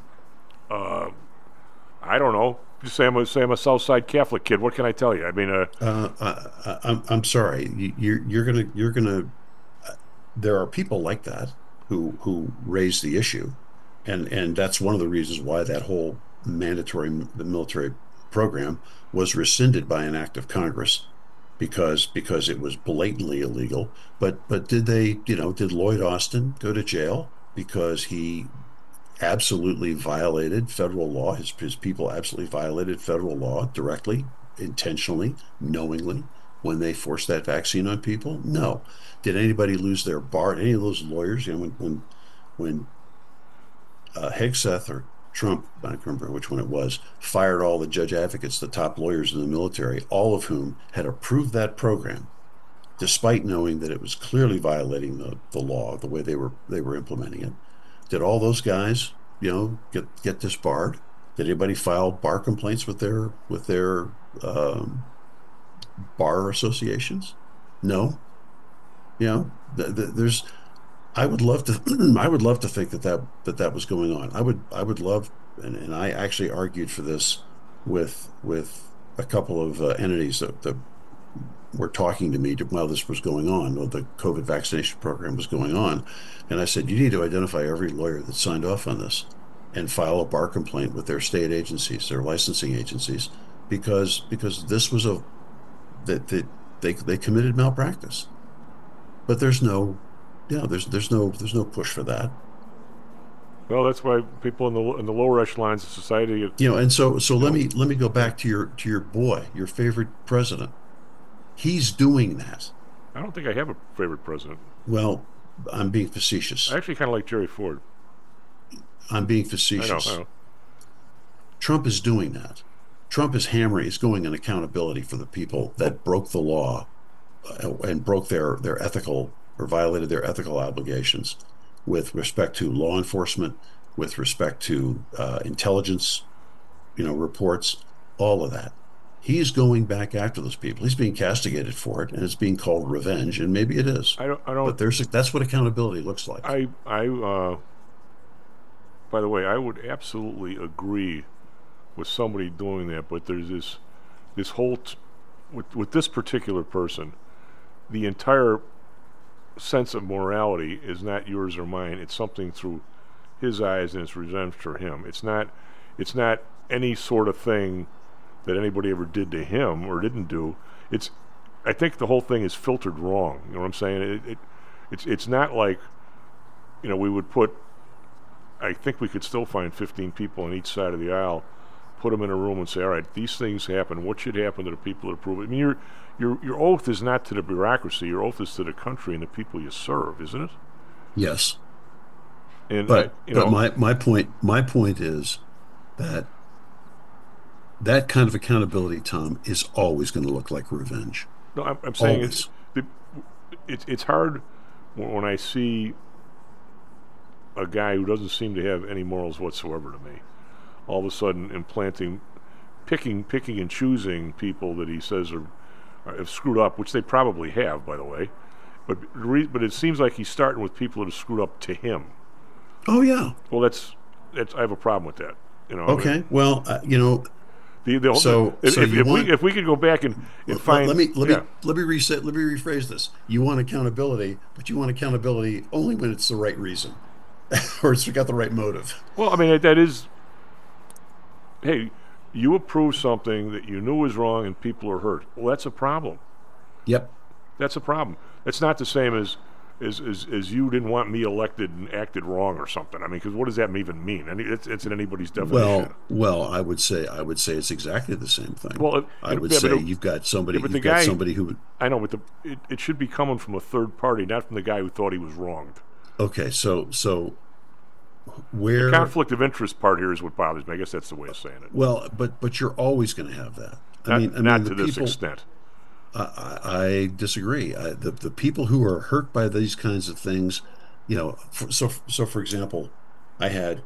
I don't know. Just say I'm a South Side Catholic kid. What can I tell you? I mean, I'm sorry. You're gonna. There are people like that who raise the issue, and that's one of the reasons why that whole the military program was rescinded by an act of Congress, because it was blatantly illegal. But did Lloyd Austin go to jail because he absolutely violated federal law? His people absolutely violated federal law directly, intentionally, knowingly, when they forced that vaccine on people? No. Did anybody lose their bar? Any of those lawyers? When Hegseth or Trump, I don't remember which one it was, fired all the judge advocates, the top lawyers in the military, all of whom had approved that program, despite knowing that it was clearly violating the law, the way they were implementing it. Did all those guys, get disbarred? Did anybody file bar complaints with their bar associations? No. There's. I would love to. I would love to think that was going on. I would love, and I actually argued for this with a couple of entities that were talking to me while this was going on, while the COVID vaccination program was going on, and I said, you need to identify every lawyer that signed off on this and file a bar complaint with their state agencies, their licensing agencies, because this was that they committed malpractice. But there's no push for that. well, that's why people in the lower echelons of society. And so let me go back to your boy, your favorite president. He's doing that. I don't think I have a favorite president. Well, I'm being facetious. I actually kind of like Jerry Ford. I'm being I facetious. know. Trump is doing that. Trump is going on accountability for the people that broke the law and broke their ethical or violated their ethical obligations with respect to law enforcement, with respect to intelligence, reports, all of that. He's going back after those people. He's being castigated for it, and it's being called revenge, and maybe it is. I don't. But that's what accountability looks like. By the way, I would absolutely agree with somebody doing that, but there's this whole with this particular person, the entire sense of morality is not yours or mine. It's something through his eyes and it's revenge for him. It's not any sort of thing that anybody ever did to him or didn't do. I think the whole thing is filtered wrong. You know what I'm saying? It's not like, we would put. I think we could still find 15 people on each side of the aisle, put them in a room and say, all right, these things happen. What should happen to the people that approve it? I mean, your oath is not to the bureaucracy. Your oath is to the country and the people you serve, isn't it? Yes. And but my point is that kind of accountability, Tom, is always going to look like revenge. No, I'm saying always. it's hard when I see a guy who doesn't seem to have any morals whatsoever to me, all of a sudden picking and choosing people that he says have screwed up, which they probably have, by the way. But it seems like he's starting with people that have screwed up to him. Oh yeah. Well, that's I have a problem with that. Okay. I mean, well, if we could go back and find. Let me rephrase this. You want accountability, but you want accountability only when it's the right reason. Or it's got the right motive. Well, I mean, that is, hey, you approve something that you knew was wrong and people are hurt. Well, that's a problem. Yep. That's a problem. That's not the same as you didn't want me elected and acted wrong or something. I mean, because what does that even mean? It's in anybody's definition. Well, I would say it's exactly the same thing. Well, you've got somebody. You've got somebody who. I know, but it should be coming from a third party, not from the guy who thought he was wronged. Okay, so where the conflict of interest part here is what bothers me. I guess that's the way of saying it. Well, but you're always going to have that. Not to this extent. I disagree. The people who are hurt by these kinds of things, so for example, I had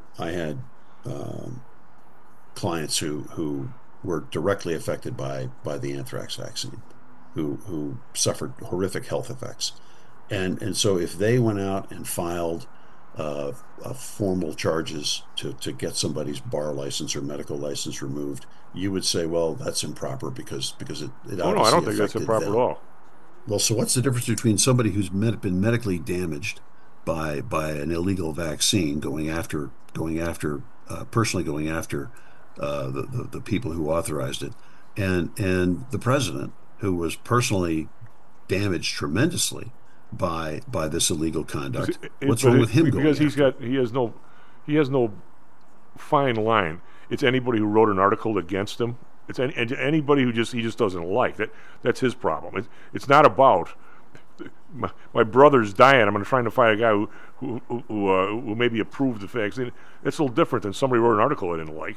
clients who were directly affected by the anthrax vaccine, who suffered horrific health effects. And so if they went out and filed formal charges to get somebody's bar license or medical license removed, you would say, well, that's improper because it obviously I don't think that's improper at all. Well, so what's the difference between somebody who's been medically damaged by an illegal vaccine personally going after the people who authorized it, and the president who was personally damaged tremendously by this illegal conduct? What's wrong with him? Because he has no fine line. It's anybody who wrote an article against him. It's anybody who he just doesn't like. That's his problem. It's not about my brother's dying. I'm trying to find a guy who maybe approved the vaccine. It's a little different than somebody wrote an article I didn't like.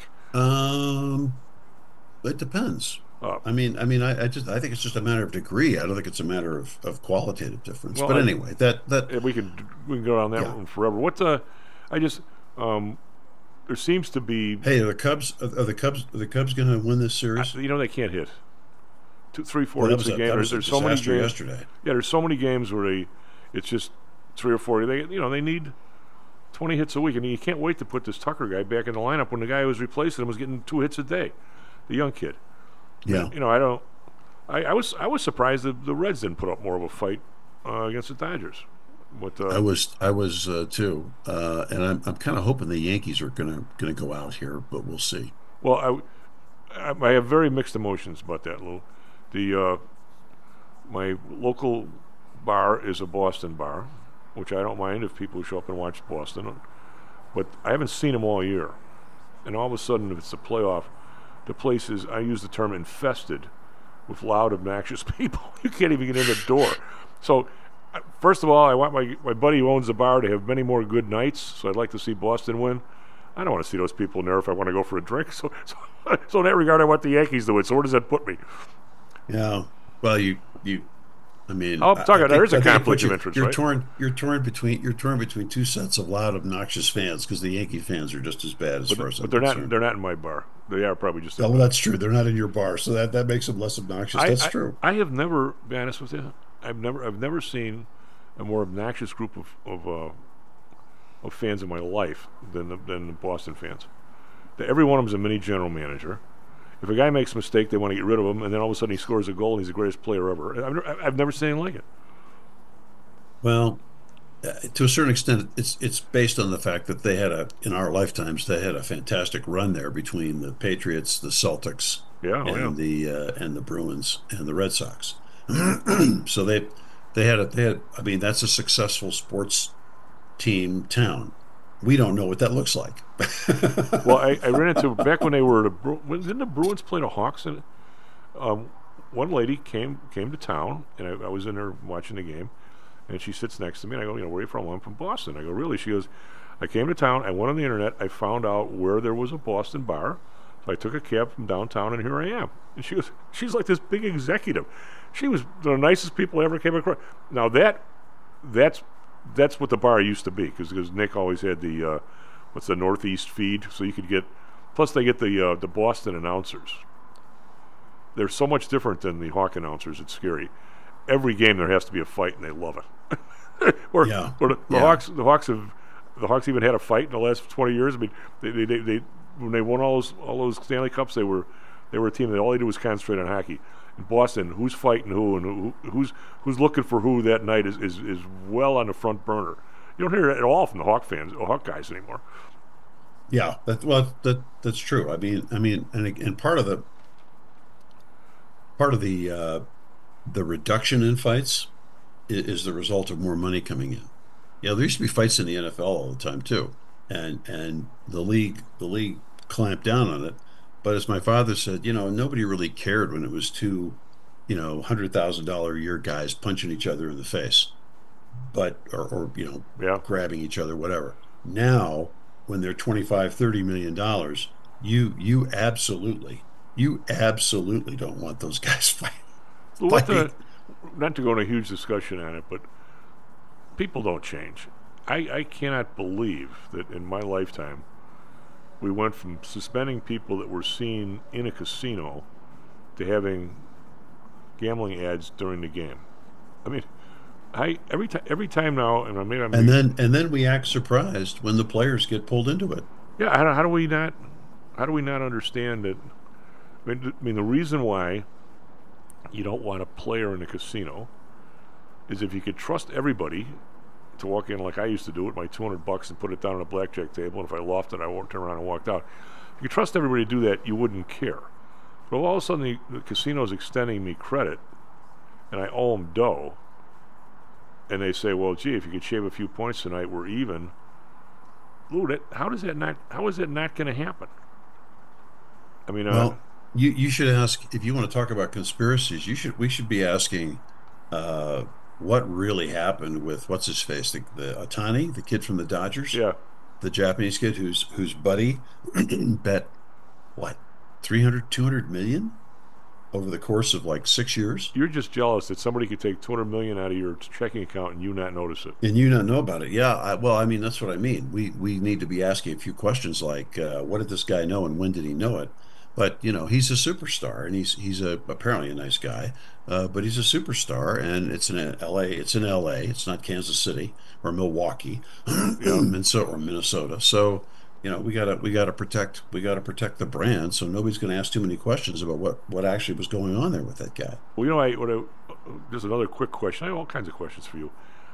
It depends. I think it's just a matter of degree. I don't think it's a matter of qualitative difference. Well, but anyway, that we can go down that one forever. There seems to be. Hey, are the Cubs going to win this series? They can't hit. 3, 4 hits a game. There's so many games yesterday. Yeah, there's so many games where it's just 3 or 4. They need 20 hits a week, and you can't wait to put this Tucker guy back in the lineup when the guy who was replacing him was getting 2 hits a day, the young kid. Yeah. I was surprised that the Reds didn't put up more of a fight against the Dodgers. But, I was too, and I'm kind of hoping the Yankees are gonna go out here, but we'll see. Well, I have very mixed emotions about that, Lou. My local bar is a Boston bar, which I don't mind if people show up and watch Boston, but I haven't seen them all year, and all of a sudden, if it's a playoff, the place is, I use the term, infested with loud, obnoxious people. You can't even get in the door. So, first of all, I want my buddy who owns the bar to have many more good nights, so I'd like to see Boston win. I don't want to see those people in there if I want to go for a drink. So in that regard, I want the Yankees to win. So where does that put me? Yeah. Well, there's a conflict of interest, right? You're torn between two sets of loud, obnoxious fans because the Yankee fans are just as bad as far as I'm concerned. They're not in my bar. They are probably just. Oh, well, that's true. They're not in your bar, so that makes them less obnoxious. That's true. I have never, be honest with you, I've never seen a more obnoxious group of fans in my life than the Boston fans. Every one of them is a mini general manager. If a guy makes a mistake, they want to get rid of him, and then all of a sudden he scores a goal and he's the greatest player ever. I've never seen anything like it. Well, to a certain extent, it's based on the fact that they had in our lifetimes they had a fantastic run there between the Patriots, the Celtics, Yeah, oh, yeah. and the Bruins and the Red Sox. So they had. I mean, that's a successful sports team town. We don't know what that looks like. Well, I ran into back when they were didn't the Bruins play the Hawks? And one lady came to town, and I was in there watching the game, and she sits next to me, and I go, where are you from? Well, I'm from Boston. I go, really? She goes, I came to town. I went on the internet. I found out where there was a Boston bar. So I took a cab from downtown, and here I am. And she goes, she's like this big executive. She was the nicest people I ever came across. Now that's what the bar used to be, because Nick always had the what's the Northeast feed, so you could get. Plus, they get the Boston announcers. They're so much different than the Hawk announcers. It's scary. Every game there has to be a fight, and they love it. or the Hawks have even had a fight in the last 20 years. I mean, they when they won all those Stanley Cups, they were a team that all they did was concentrate on hockey. In Boston, who's fighting who and who's looking for who that night is well on the front burner. You don't hear it at all from the Hawk fans or Hawk guys anymore. Yeah, that's true. I mean, and part of the reduction in fights is the result of more money coming in. Yeah, there used to be fights in the NFL all the time too, and the league clamped down on it. But as my father said, nobody really cared when it was two, $100,000 a year guys punching each other in the face, or Yeah. grabbing each other, whatever. Now, when they're 25, $30 million, you absolutely don't want those guys fighting. Not to go into a huge discussion on it, but people don't change. I cannot believe that in my lifetime we went from suspending people that were seen in a casino to having gambling ads during the game. I mean, every time now, and and then we act surprised when the players get pulled into it. Yeah, how do we not understand that? I mean, the reason why you don't want a player in a casino is if you could trust everybody to walk in like I used to do with my $200 and put it down on a blackjack table, and if I lost it, I won't turn around and walked out. If you could trust everybody to do that, you wouldn't care. But all of a sudden, the casino's extending me credit, and I owe them dough, and they say, well, gee, if you could shave a few points tonight, we're even. Lou, how is that not going to happen? I mean, well, you should ask, if you want to talk about conspiracies, we should be asking what really happened with what's his face, the Otani, the kid from the Dodgers, yeah, the Japanese kid whose buddy bet what 200 million over the course of like 6 years. You're just jealous that somebody could take 200 million out of your checking account and you not notice it, and you not know about it. Yeah, well, I mean, that's what I mean. We need to be asking a few questions like, what did this guy know and when did he know it? But he's a superstar, and he's apparently a nice guy, but he's a superstar, and it's in L.A. It's in L.A. It's not Kansas City or Milwaukee, and so or Minnesota. So we gotta protect the brand, so nobody's going to ask too many questions about what actually was going on there with that guy. Well, just another quick question. I have all kinds of questions for you.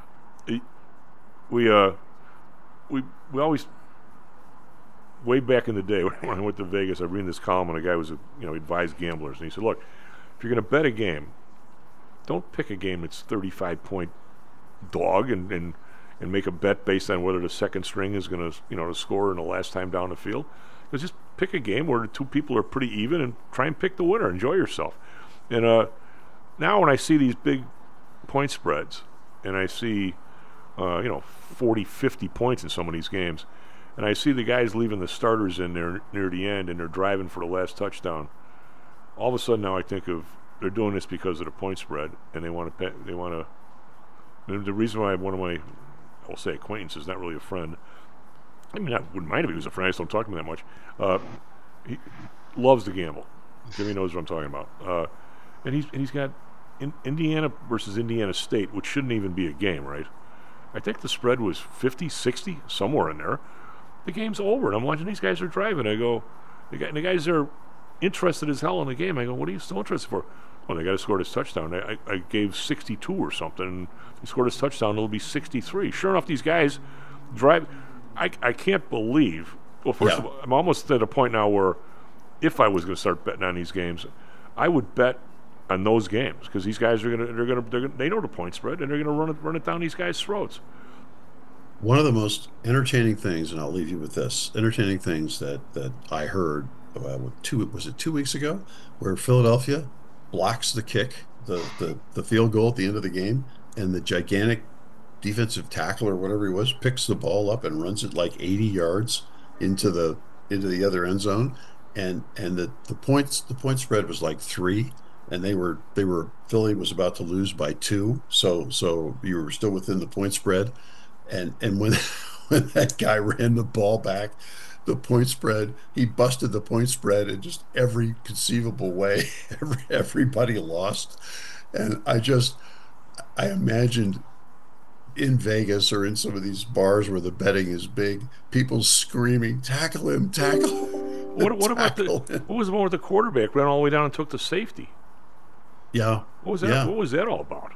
We always. Way back in the day when I went to Vegas, I read this column, and a guy was advised gamblers, and he said, "Look, if you're going to bet a game, don't pick a game that's 35-point dog and make a bet based on whether the second string is going to score in the last time down the field. But just pick a game where the two people are pretty even and try and pick the winner. Enjoy yourself." And now when I see these big point spreads, and I see 40, 50 points in some of these games. And I see the guys leaving the starters in there near the end, and they're driving for the last touchdown. All of a sudden, now I think of they're doing this because of the point spread, and they want to. The reason why one of my, I'll say acquaintances, not really a friend. I mean, I wouldn't mind if he was a friend. I just don't talk to him that much. He loves to gamble. Jimmy knows what I'm talking about. And he's got Indiana versus Indiana State, which shouldn't even be a game, right? I think the spread was 50, 60, somewhere in there. The game's over, and I'm watching these guys are driving. I go, the guys are interested as hell in the game. I go, what are you still interested for? Well, they got to score his touchdown. I gave 62 or something. And if he scored his touchdown, it'll be 63. Sure enough, these guys drive. I can't believe. Well, first of all, I'm almost at a point now where if I was going to start betting on these games, I would bet on those games because these guys are they know the point spread and they're going to run it down these guys' throats. One of the most entertaining things, and I'll leave you with this, entertaining things that I heard about 2 weeks ago, where Philadelphia blocks the kick, the field goal at the end of the game, and the gigantic defensive tackle or whatever he was picks the ball up and runs it like 80 yards into the other end zone, and the point spread was like 3, and they were Philly was about to lose by 2, so you were still within the point spread, and when when that guy ran the ball back, the point spread, he busted the point spread in just every conceivable way. Everybody lost. And I imagined in Vegas or in some of these bars where the betting is big, people screaming, tackle him, tackle him. What about what was the one where the quarterback ran all the way down and took the safety? Yeah. What was that? Yeah. What was that all about?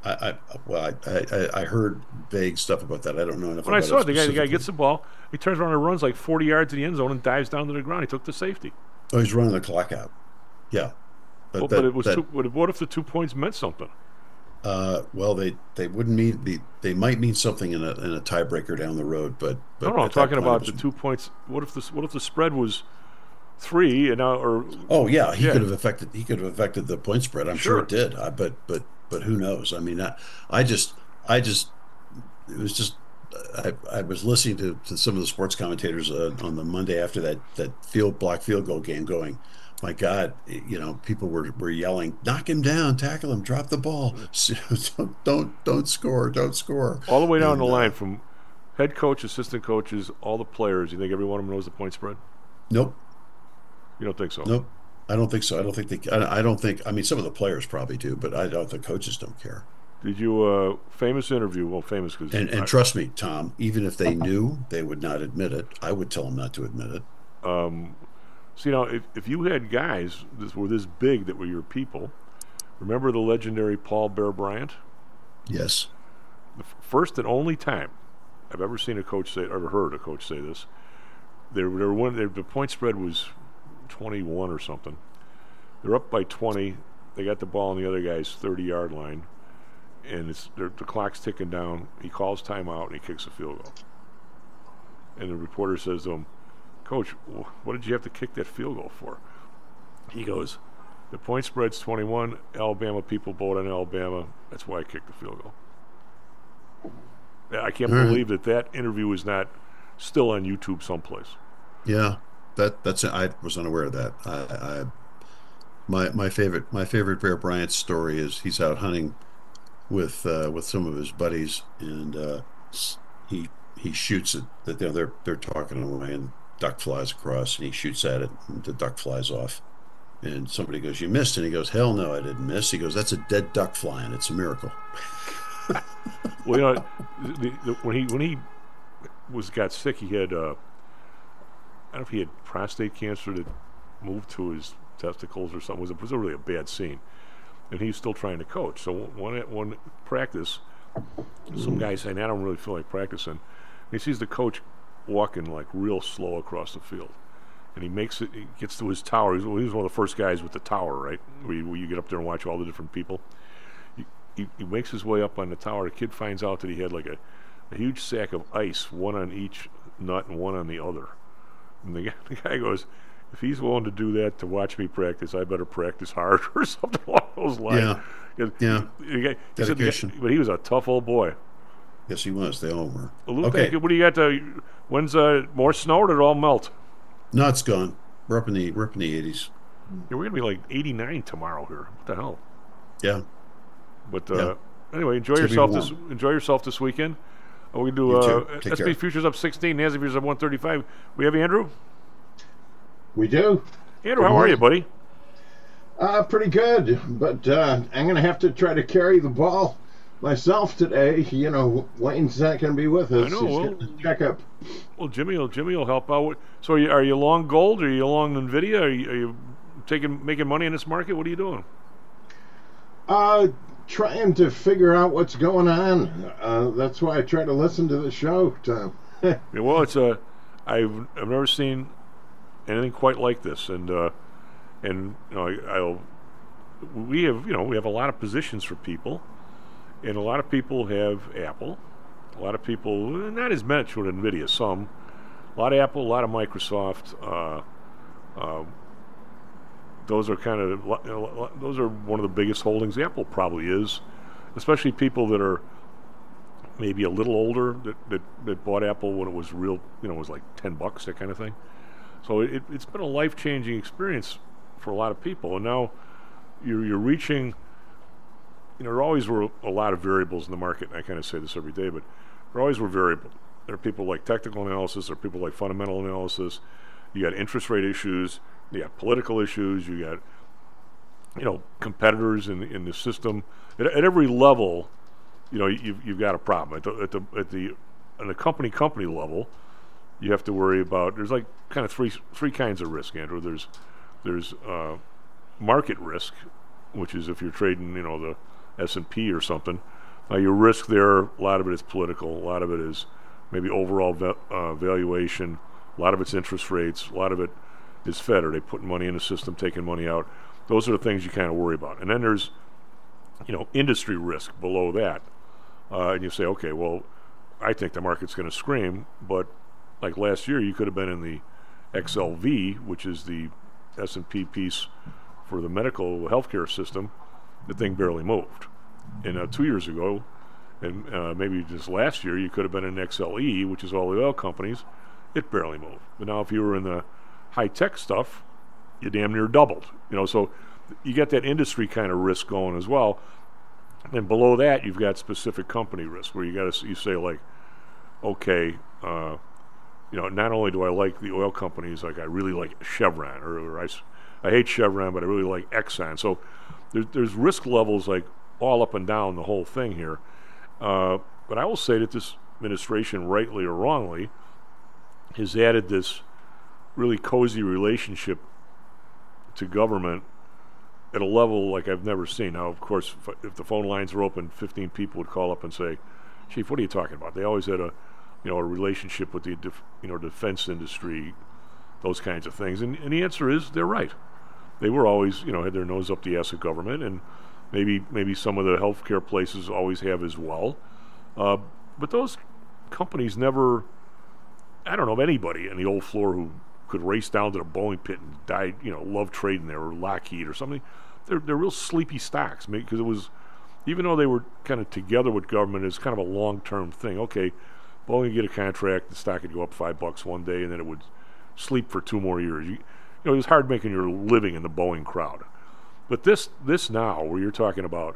I heard vague stuff about that. I don't know enough when about I saw it. The guy gets the ball, he turns around and runs like 40 yards in the end zone and dives down to the ground. He took the safety. Oh, he's running the clock out. Yeah. But what if the 2 points meant something? Well, they wouldn't mean they might mean something in a tiebreaker down the road, but no, I'm talking about the 2 points. What if the spread was 3 and now or? Oh yeah, he could have affected the point spread. I'm sure it did. But who knows? I mean, I was listening to some of the sports commentators on the Monday after that block field goal game, going, my God, people were yelling, knock him down, tackle him, drop the ball, don't score. All the way down the line from head coach, assistant coaches, all the players. You think every one of them knows the point spread? Nope. You don't think so? Nope. I don't think so. I don't think. I mean, some of the players probably do, but I don't. The coaches don't care. Did you famous interview? Well, famous because and trust me, Tom. Even if they knew, they would not admit it. I would tell them not to admit it. So if you had guys that were this big that were your people, remember the legendary Paul Bear Bryant? Yes. The first and only time I've ever seen ever heard a coach say this. The point spread was 21 or something. They're up by 20. They got the ball on the other guy's 30-yard line, and the clock's ticking down. He calls timeout and he kicks a field goal. And the reporter says to him, "Coach, what did you have to kick that field goal for?" He goes, "The point spread's 21. Alabama people vote on Alabama. That's why I kicked the field goal." I can't believe that interview is not still on YouTube someplace. Yeah. That's I was unaware of that. My favorite Bear Bryant story is he's out hunting with some of his buddies, and he shoots it. That they're talking away, and duck flies across, and he shoots at it, and the duck flies off. And somebody goes, "You missed," and he goes, "Hell no, I didn't miss." He goes, "That's a dead duck flying. It's a miracle." Well, when he got sick, he had. I don't know if he had prostate cancer that moved to his testicles or something. It was really a bad scene. And he's still trying to coach. So one practice, some guy saying, "I don't really feel like practicing." And he sees the coach walking like real slow across the field. And he gets to his tower. He was one of the first guys with the tower, right? Where you get up there and watch all the different people. He makes his way up on the tower. The kid finds out that he had like a huge sack of ice, one on each nut and one on the other. And the guy goes, "If he's willing to do that to watch me practice, I better practice hard," or something along those lines. Yeah. Dedication. But he was a tough old boy. Yes, he was. They all were. Well, Luke, okay. What do you got? When's more snow, or did it all melt? No, it's gone. We're up in the 80s. Yeah, we're gonna be like 89 tomorrow here. What the hell? Yeah. But anyway, enjoy yourself this weekend. We do SB Futures up 16, NASDAQ Futures up 135. We have Andrew? We do. Andrew, how are you, buddy? Pretty good, but I'm going to have to try to carry the ball myself today. Wayne's not going to be with us. I know. He's getting a checkup. Well, Jimmy will help out. So are you long gold? Are you long NVIDIA? Are you making money in this market? What are you doing? Trying to figure out what's going on. That's why I try to listen to the show, Tom. Yeah, well, I've never seen anything quite like this, and we have a lot of positions for people, and a lot of people have Apple, a lot of people not as much with NVIDIA, some, a lot of Apple, a lot of Microsoft. Those are those are one of the biggest holdings Apple probably is, especially people that are maybe a little older that bought Apple when it was real, it was like $10, that kind of thing. So it's been a life-changing experience for a lot of people, and now you're reaching. There always were a lot of variables in the market, and I kind of say this every day, but there always were variables. There are people like technical analysis, there are people like fundamental analysis. You got interest rate issues, you got political issues, you got competitors in the system. At every level, you've got a problem. At the company level, you have to worry about. There's like kind of three kinds of risk, Andrew. There's market risk, which is if you're trading the S&P or something. Your risk there, a lot of it is political, a lot of it is maybe overall valuation, a lot of it's interest rates, a lot of it is Fed. Are they putting money in the system, taking money out? Those are the things you kind of worry about. And then there's industry risk below that. And you say, okay, well, I think the market's going to scream, but like last year, you could have been in the XLV, which is the S&P piece for the medical healthcare system. The thing barely moved. And 2 years ago, and maybe just last year, you could have been in XLE, which is all the oil companies. It barely moved. But now if you were in the high-tech stuff, you damn near doubled. So you get that industry kind of risk going as well. And below that, you've got specific company risk, where you say like, okay, not only do I like the oil companies, like I really like Chevron, or I hate Chevron, but I really like Exxon. So there's risk levels like all up and down the whole thing here. But I will say that this administration, rightly or wrongly, has added this really cozy relationship to government at a level like I've never seen. Now, of course, if the phone lines were open, 15 people would call up and say, "Chief, what are you talking about?" They always had a relationship with the defense industry, those kinds of things. And the answer is they're right. They were always, had their nose up the ass of government, and maybe some of the healthcare places always have as well. But those companies never, I don't know of anybody on the old floor who could race down to the Boeing pit and die, love trading there, or Lockheed or something. They're real sleepy stocks, because it was, even though they were kind of together with government, it's kind of a long-term thing. Okay, Boeing would get a contract, the stock would go up $5 one day, and then it would sleep for 2 more years. It was hard making your living in the Boeing crowd. But this now, where you're talking about,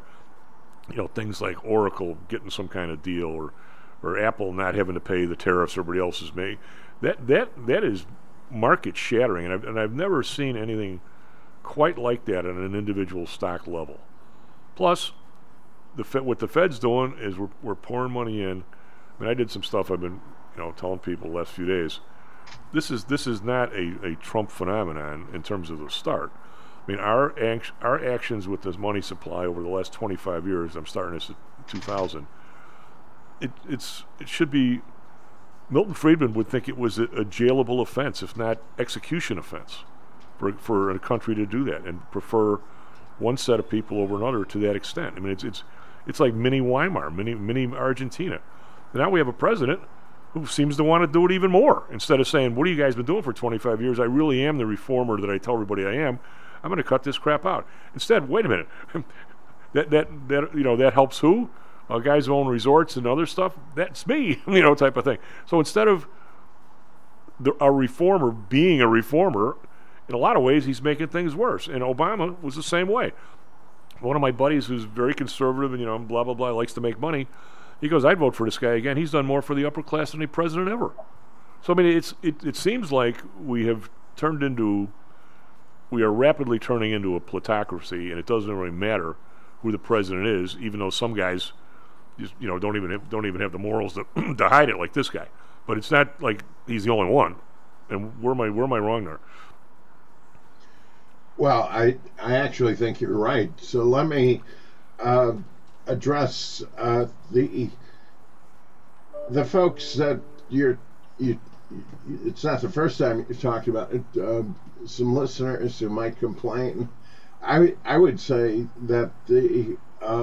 things like Oracle getting some kind of deal, or Apple not having to pay the tariffs everybody else is making, that is market shattering, and I've never seen anything quite like that at an individual stock level. Plus, what the Fed's doing is we're pouring money in. I mean, I did some stuff I've been telling people the last few days. This is not a Trump phenomenon in terms of the start. I mean, our actions with this money supply over the last 25 years, I'm starting this at 2000, it should be, Milton Friedman would think it was a jailable offense, if not execution offense, for a country to do that and prefer one set of people over another to that extent. I mean, it's like mini Weimar, mini Argentina. And now we have a president who seems to want to do it even more. Instead of saying, "What have you guys been doing for 25 years? I really am the reformer that I tell everybody I am. I'm going to cut this crap out." Instead, wait a minute, that helps who? Guys who own resorts and other stuff. That's me, type of thing. So instead of a reformer being a reformer, in a lot of ways he's making things worse. And Obama was the same way. One of my buddies who's very conservative and blah blah blah, likes to make money. He goes, "I'd vote for this guy again. He's done more for the upper class than any president ever." So I mean, it seems like we are rapidly turning into a plutocracy, and it doesn't really matter who the president is, even though some guys just don't even have the morals to to hide it, like this guy. But it's not like he's the only one. And where am I wrong there? Well, I actually think you're right. So let me address the folks that you. It's not the first time you've talked about it. Some listeners who might complain. I would say that the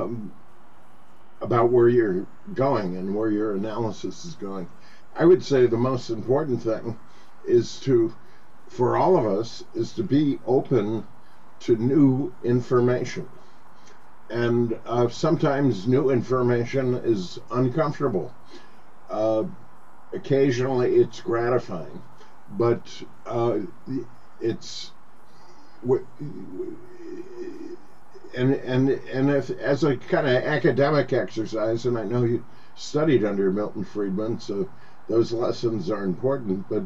about where you're going and where your analysis is going. I would say the most important thing is for all of us, is to be open to new information. And sometimes new information is uncomfortable. Occasionally it's gratifying, but it's and if, as a kind of academic exercise, and I know you studied under Milton Friedman, so those lessons are important, but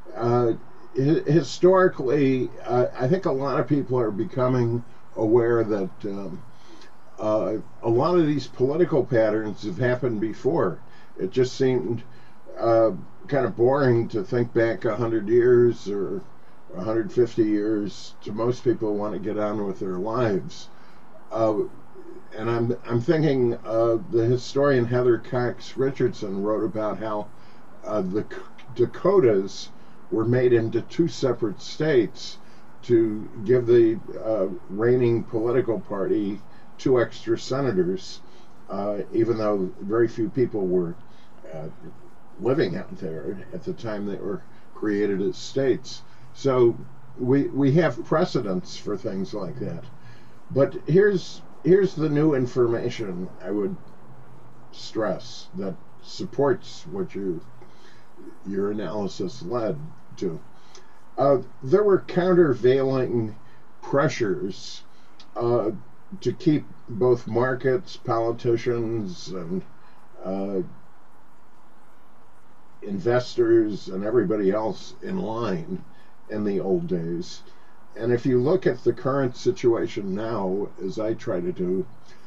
historically, I think a lot of people are becoming aware that a lot of these political patterns have happened before. It just seemed kind of boring to think back 100 years or 150 years. To most people who want to get on with their lives. And I'm thinking the historian Heather Cox Richardson wrote about how the Dakotas were made into two separate states to give the reigning political party 2 extra senators, even though very few people were living out there at the time they were created as states. So we have precedents for things like that. But here's the new information I would stress that supports what your analysis led to. There were countervailing pressures to keep both markets, politicians, and investors and everybody else in line in the old days. And if you look at the current situation now, as I try to do,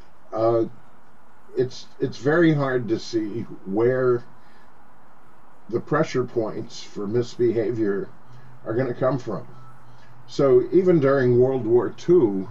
it's very hard to see where the pressure points for misbehavior are going to come from. So even during World War II,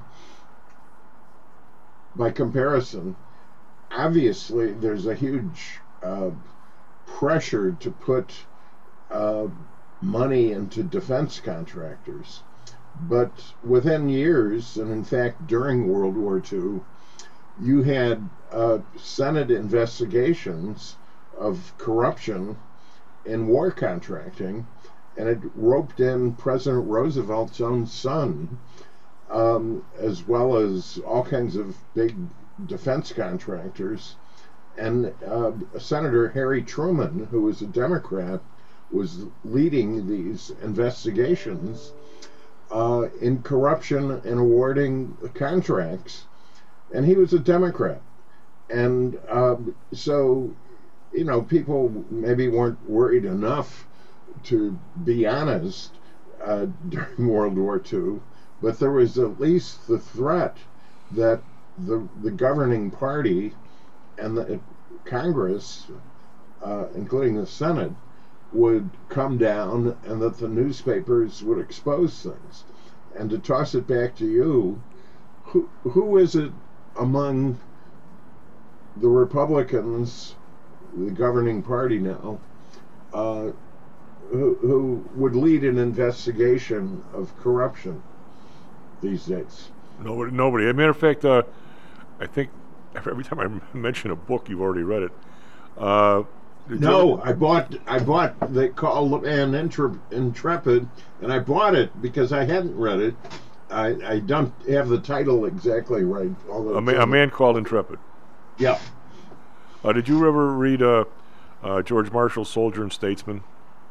by comparison, obviously there's a huge pressure to put money into defense contractors. But within years, and in fact during World War II, you had Senate investigations of corruption in war contracting, and it roped in President Roosevelt's own son, as well as all kinds of big defense contractors. And Senator Harry Truman, who was a Democrat, was leading these investigations in corruption and awarding contracts, and he was a Democrat. And so, people maybe weren't worried enough to be honest during World War II, but there was at least the threat that the governing party and the Congress, including the Senate, would come down and that the newspapers would expose things. And to toss it back to you, who is it among the Republicans, the governing party now, who would lead an investigation of corruption these days? Nobody. As a matter of fact, I think every time I mention a book, you've already read it. No, I bought. They call an Intrepid, and I bought it because I hadn't read it. I don't have the title exactly right. A Man Called Intrepid. Yeah. Did you ever read George Marshall's Soldier and Statesman?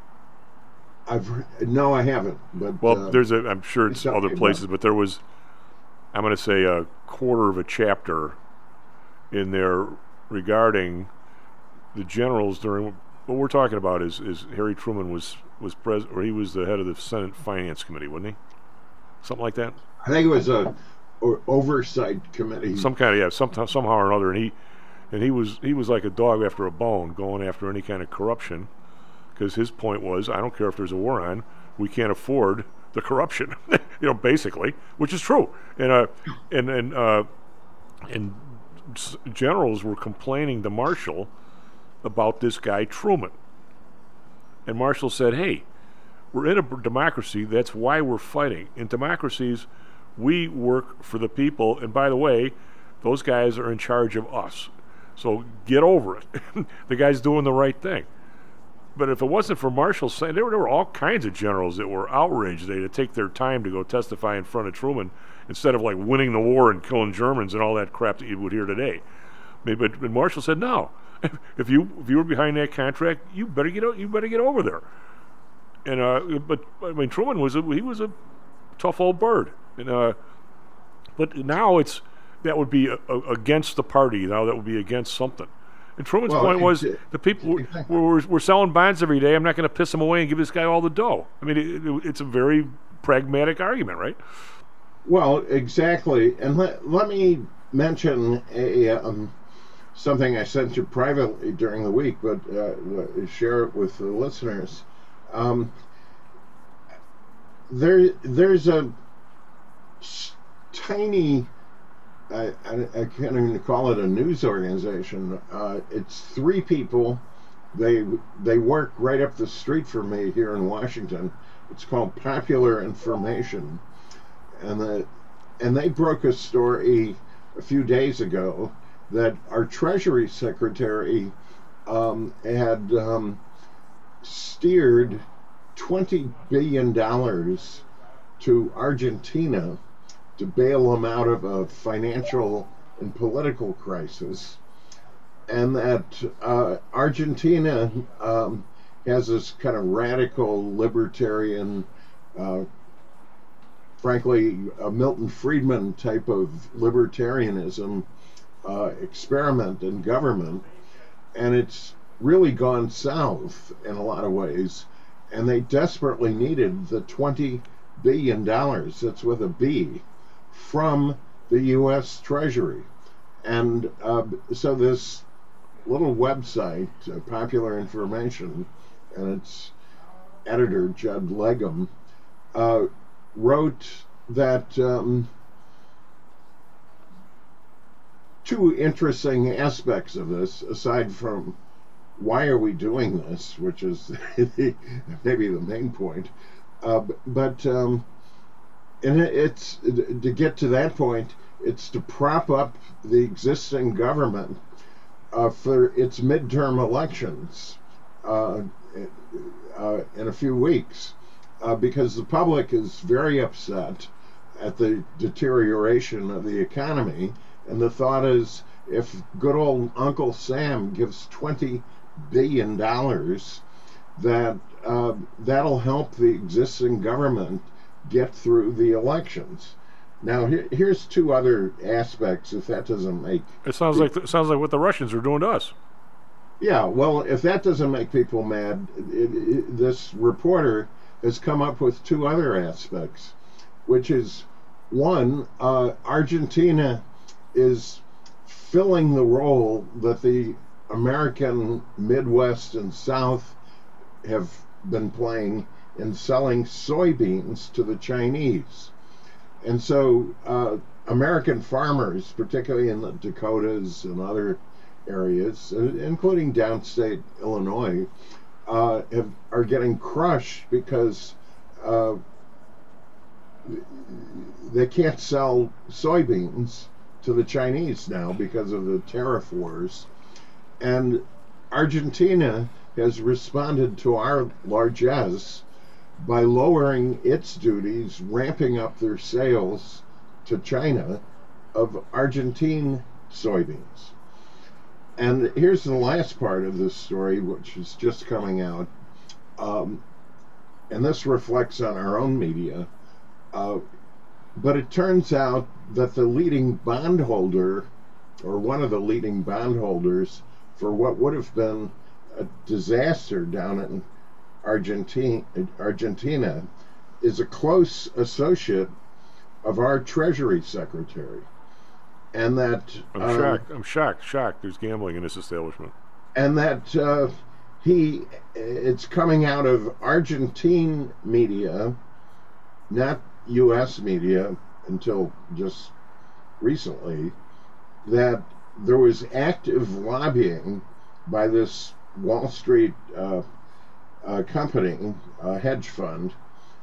No, I haven't. But there's I'm sure it's other places, but there was, I'm going to say, a quarter of a chapter in there regarding the generals during what we're talking about is Harry Truman was president, or he was the head of the Senate Finance Committee, wasn't he? Something like that. I think it was a oversight committee. Some kind of somehow or another, and he was like a dog after a bone, going after any kind of corruption, because his point was, I don't care if there's a war on, we can't afford the corruption, basically, which is true, and generals were complaining to Marshall about this guy Truman. And Marshall said, hey, we're in a democracy. That's why we're fighting. In democracies, we work for the people. And by the way, those guys are in charge of us. So get over it. The guy's doing the right thing. But if it wasn't for Marshall saying, there were all kinds of generals that were outraged today to take their time to go testify in front of Truman instead of like winning the war and killing Germans and all that crap that you would hear today. But Marshall said, no. If you were behind that contract, you better get over there. And but I mean, Truman was a tough old bird. And but now that would be against the party. Now that would be against something. And Truman's point was the people were selling bonds every day. I'm not going to piss them away and give this guy all the dough. I mean, it's a very pragmatic argument, right? Well, exactly. And let me mention something I sent you privately during the week, but share it with the listeners. There's a tiny, I can't even call it a news organization. It's 3 people. They work right up the street from me here in Washington. It's called Popular Information, and they broke a story a few days ago that our Treasury Secretary had steered $20 billion to Argentina to bail them out of a financial and political crisis, and that Argentina has this kind of radical libertarian, frankly, a Milton Friedman type of libertarianism experiment in government, and it's really gone south in a lot of ways, and they desperately needed the $20 billion, that's with a B, from the U.S. Treasury. And so this little website, Popular Information, and its editor, Judd Legum, wrote that two interesting aspects of this, aside from why are we doing this, which is maybe the main point, and it's to get to that point, it's to prop up the existing government for its midterm elections in a few weeks, because the public is very upset at the deterioration of the economy, and the thought is, if good old Uncle Sam gives $20 billion, that that'll help the existing government get through the elections. Now, here's 2 other aspects. If that doesn't make it sounds like what the Russians are doing to us. Yeah, well, if that doesn't make people mad, this reporter has come up with 2 other aspects, which is, one, Argentina is filling the role that the American Midwest and South have been playing in selling soybeans to the Chinese. And so American farmers, particularly in the Dakotas and other areas, including downstate Illinois, are getting crushed because they can't sell soybeans to the Chinese now because of the tariff wars. And Argentina has responded to our largesse by lowering its duties, ramping up their sales to China of Argentine soybeans. And here's the last part of this story, which is just coming out, and this reflects on our own media, but it turns out that the leading bondholder, or one of the leading bondholders for what would have been a disaster down in Argentina, is a close associate of our Treasury Secretary. And that I'm shocked. There's gambling in this establishment. And that it's coming out of Argentine media, not U.S. media until just recently, that there was active lobbying by this Wall Street company, hedge fund,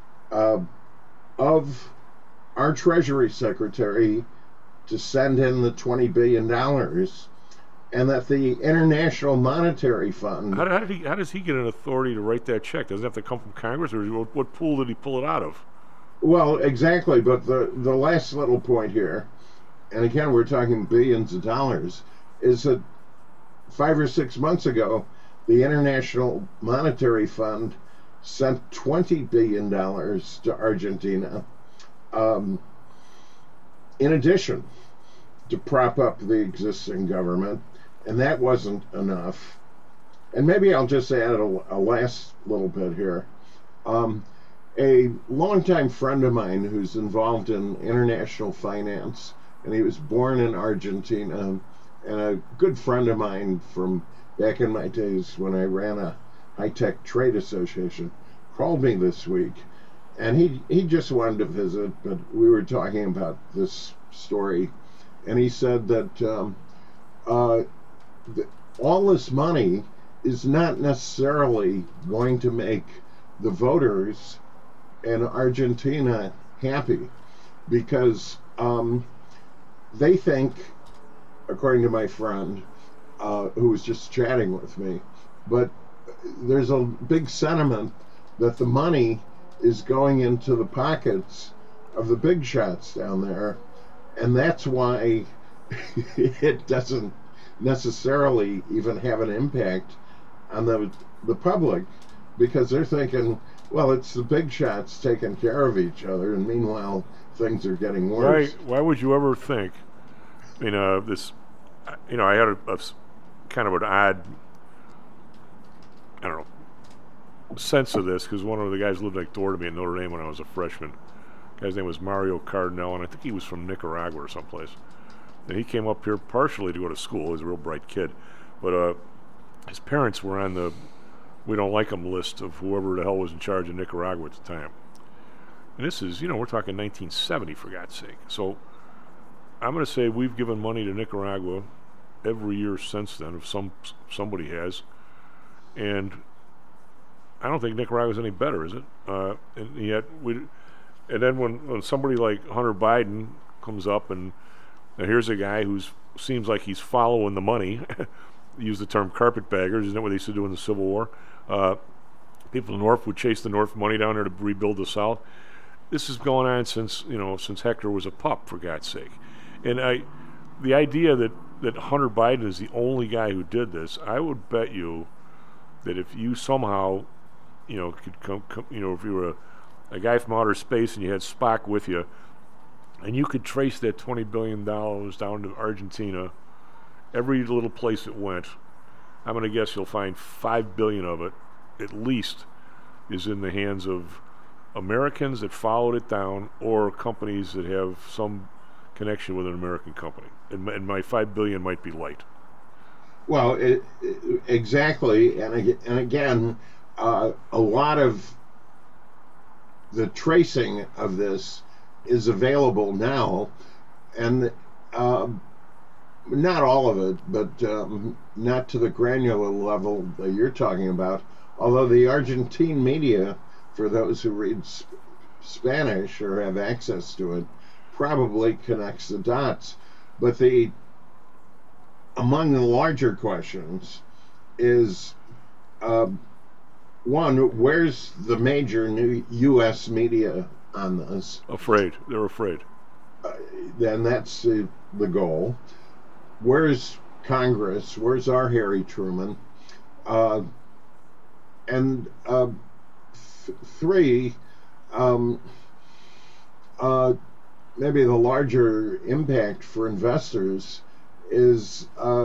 of our Treasury Secretary to send in the $20 billion, and that the International Monetary Fund... How does he get an authority to write that check? Does it have to come from Congress, or what pool did he pull it out of? Well, exactly, but the last little point here, and again, we're talking billions of dollars, is that 5 or 6 months ago, the International Monetary Fund sent $20 billion to Argentina, in addition, to prop up the existing government, and that wasn't enough. And maybe I'll just add a last little bit here. A longtime friend of mine who's involved in international finance, and he was born in Argentina, and a good friend of mine from back in my days when I ran a high-tech trade association, called me this week, and he just wanted to visit, but we were talking about this story, and he said that all this money is not necessarily going to make the voters in Argentina happy, because they think, according to my friend, who was just chatting with me, but there's a big sentiment that the money is going into the pockets of the big shots down there, and that's why it doesn't necessarily even have an impact on the public, because they're thinking, well, it's the big shots taking care of each other, and meanwhile things are getting worse. Why would you ever think? I mean, I had a kind of an odd, I don't know, sense of this, because one of the guys lived next door to me in Notre Dame when I was a freshman. The guy's name was Mario Cardinal, and I think he was from Nicaragua or someplace. And he came up here partially to go to school. He was a real bright kid. But his parents were on the we don't like him list of whoever the hell was in charge of Nicaragua at the time. And this is, we're talking 1970, for God's sake. So I'm going to say we've given money to Nicaragua every year since then, if somebody has. And I don't think Nicaragua's any better, is it? And yet and then when somebody like Hunter Biden comes up, and here's a guy who seems like he's following the money. Use the term carpetbaggers, isn't that what they used to do in the Civil War? People in the North would chase the North money down there to rebuild the South. This has gone on since Hector was a pup, for God's sake. And the idea that Hunter Biden is the only guy who did this, I would bet you that if you somehow, could come, if you were a guy from outer space and you had Spock with you, and you could trace that $20 billion down to Argentina, every little place it went, I'm going to guess you'll find $5 billion of it, at least, is in the hands of Americans that followed it down, or companies that have some connection with an American company. And my $5 billion might be light. Well, exactly, and again, a lot of the tracing of this is available now, and not all of it, but not to the granular level that you're talking about. Although the Argentine media, for those who read Spanish or have access to it, probably connects the dots. But among the larger questions is, one, where's the major new U.S. media on this? They're afraid. Then that's the goal. Where's Congress? Where's our Harry Truman? And three, maybe the larger impact for investors is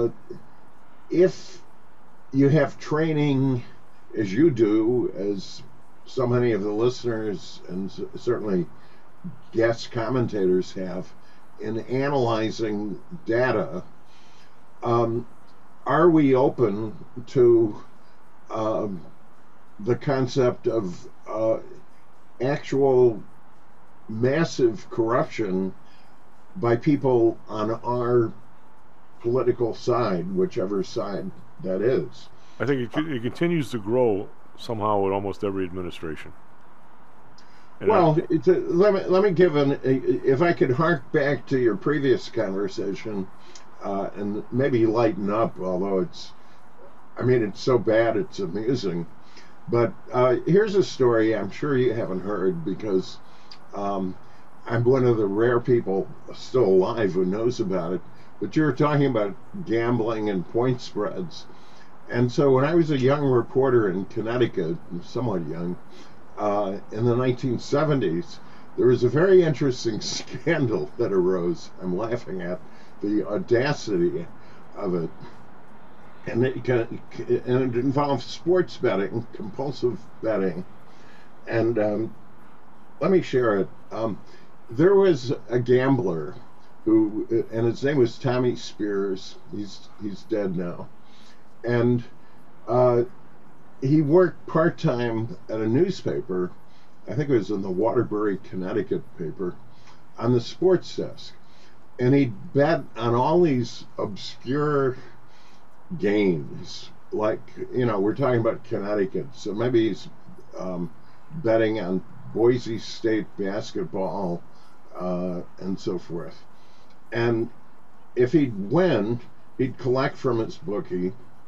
if you have training, as you do, as so many of the listeners and certainly guest commentators have, in analyzing data, are we open to the concept of actual massive corruption by people on our political side, whichever side that is. I think it continues to grow somehow with almost every administration. And Well, let me give if I could hark back to your previous conversation, and maybe lighten up, although it's so bad it's amusing. But here's a story I'm sure you haven't heard, because I'm one of the rare people still alive who knows about it. But you were talking about gambling and point spreads. And so when I was a young reporter in Connecticut, somewhat young, in the 1970s, there was a very interesting scandal that arose. I'm laughing at the audacity of it. And it involved sports betting, compulsive betting. And let me share it. There was a gambler who, and his name was Tommy Spears. He's dead now. And he worked part-time at a newspaper, I think it was in the Waterbury, Connecticut paper, on the sports desk. And he'd bet on all these obscure games, like, we're talking about Connecticut, so maybe he's betting on Boise State basketball and so forth. And if he'd win, he'd collect from his bookie.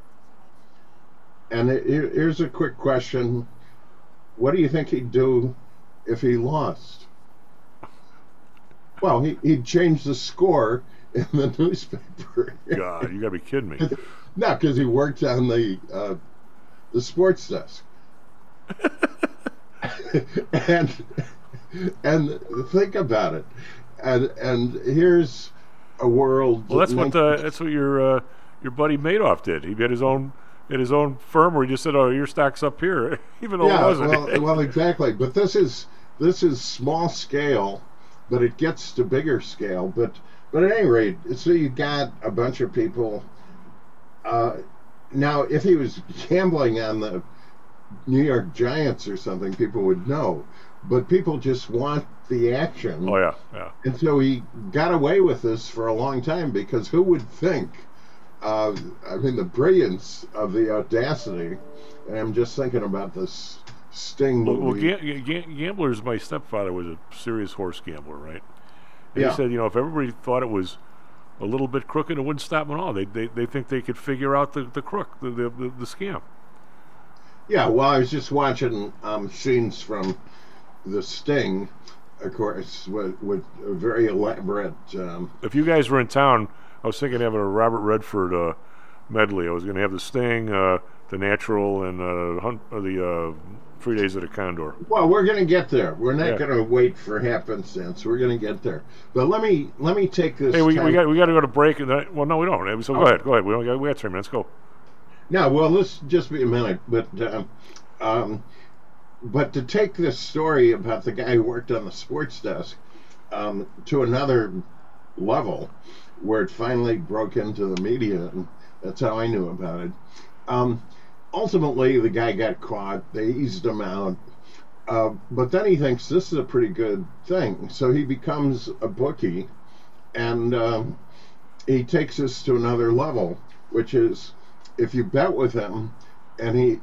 And here's a quick question. What do you think he'd do if he lost? Well, he'd change the score in the newspaper. God, you got to be kidding me. No, because he worked on the sports desk. and think about it. And here's a world. Well, that's what your buddy Madoff did. He had his own firm where he just said, "Oh, your stock's up here," even though it wasn't. Well, exactly. But this is small scale, but it gets to bigger scale. But at any rate, so you got a bunch of people. Now, if he was gambling on the New York Giants or something, people would know. But people just want the action. Oh, yeah. And so he got away with this for a long time, because who would think? The brilliance of the audacity. And I'm just thinking about this Sting movie. Well, gamblers, my stepfather was a serious horse gambler, right? And Yeah. he said, if everybody thought it was a little bit crooked, it wouldn't stop them at all. They think they could figure out the crook, the scam. Yeah, well, I was just watching scenes from the Sting, of course, with a very elaborate. If you guys were in town, I was thinking of having a Robert Redford medley. I was going to have the Sting, the Natural, and the 3 Days of the Condor. Well, we're going to get there. We're not going to wait for happenstance. We're going to get there. But let me take this. Hey, we got to go to break. And then, well, no, we don't. So go ahead. We got 3 minutes. Go. No, well, let's just be a minute. But to take this story about the guy who worked on the sports desk to another level, where it finally broke into the media, and that's how I knew about it. Ultimately, the guy got caught. They eased him out. But then he thinks this is a pretty good thing. So he becomes a bookie, and he takes this to another level, which is if you bet with him, and he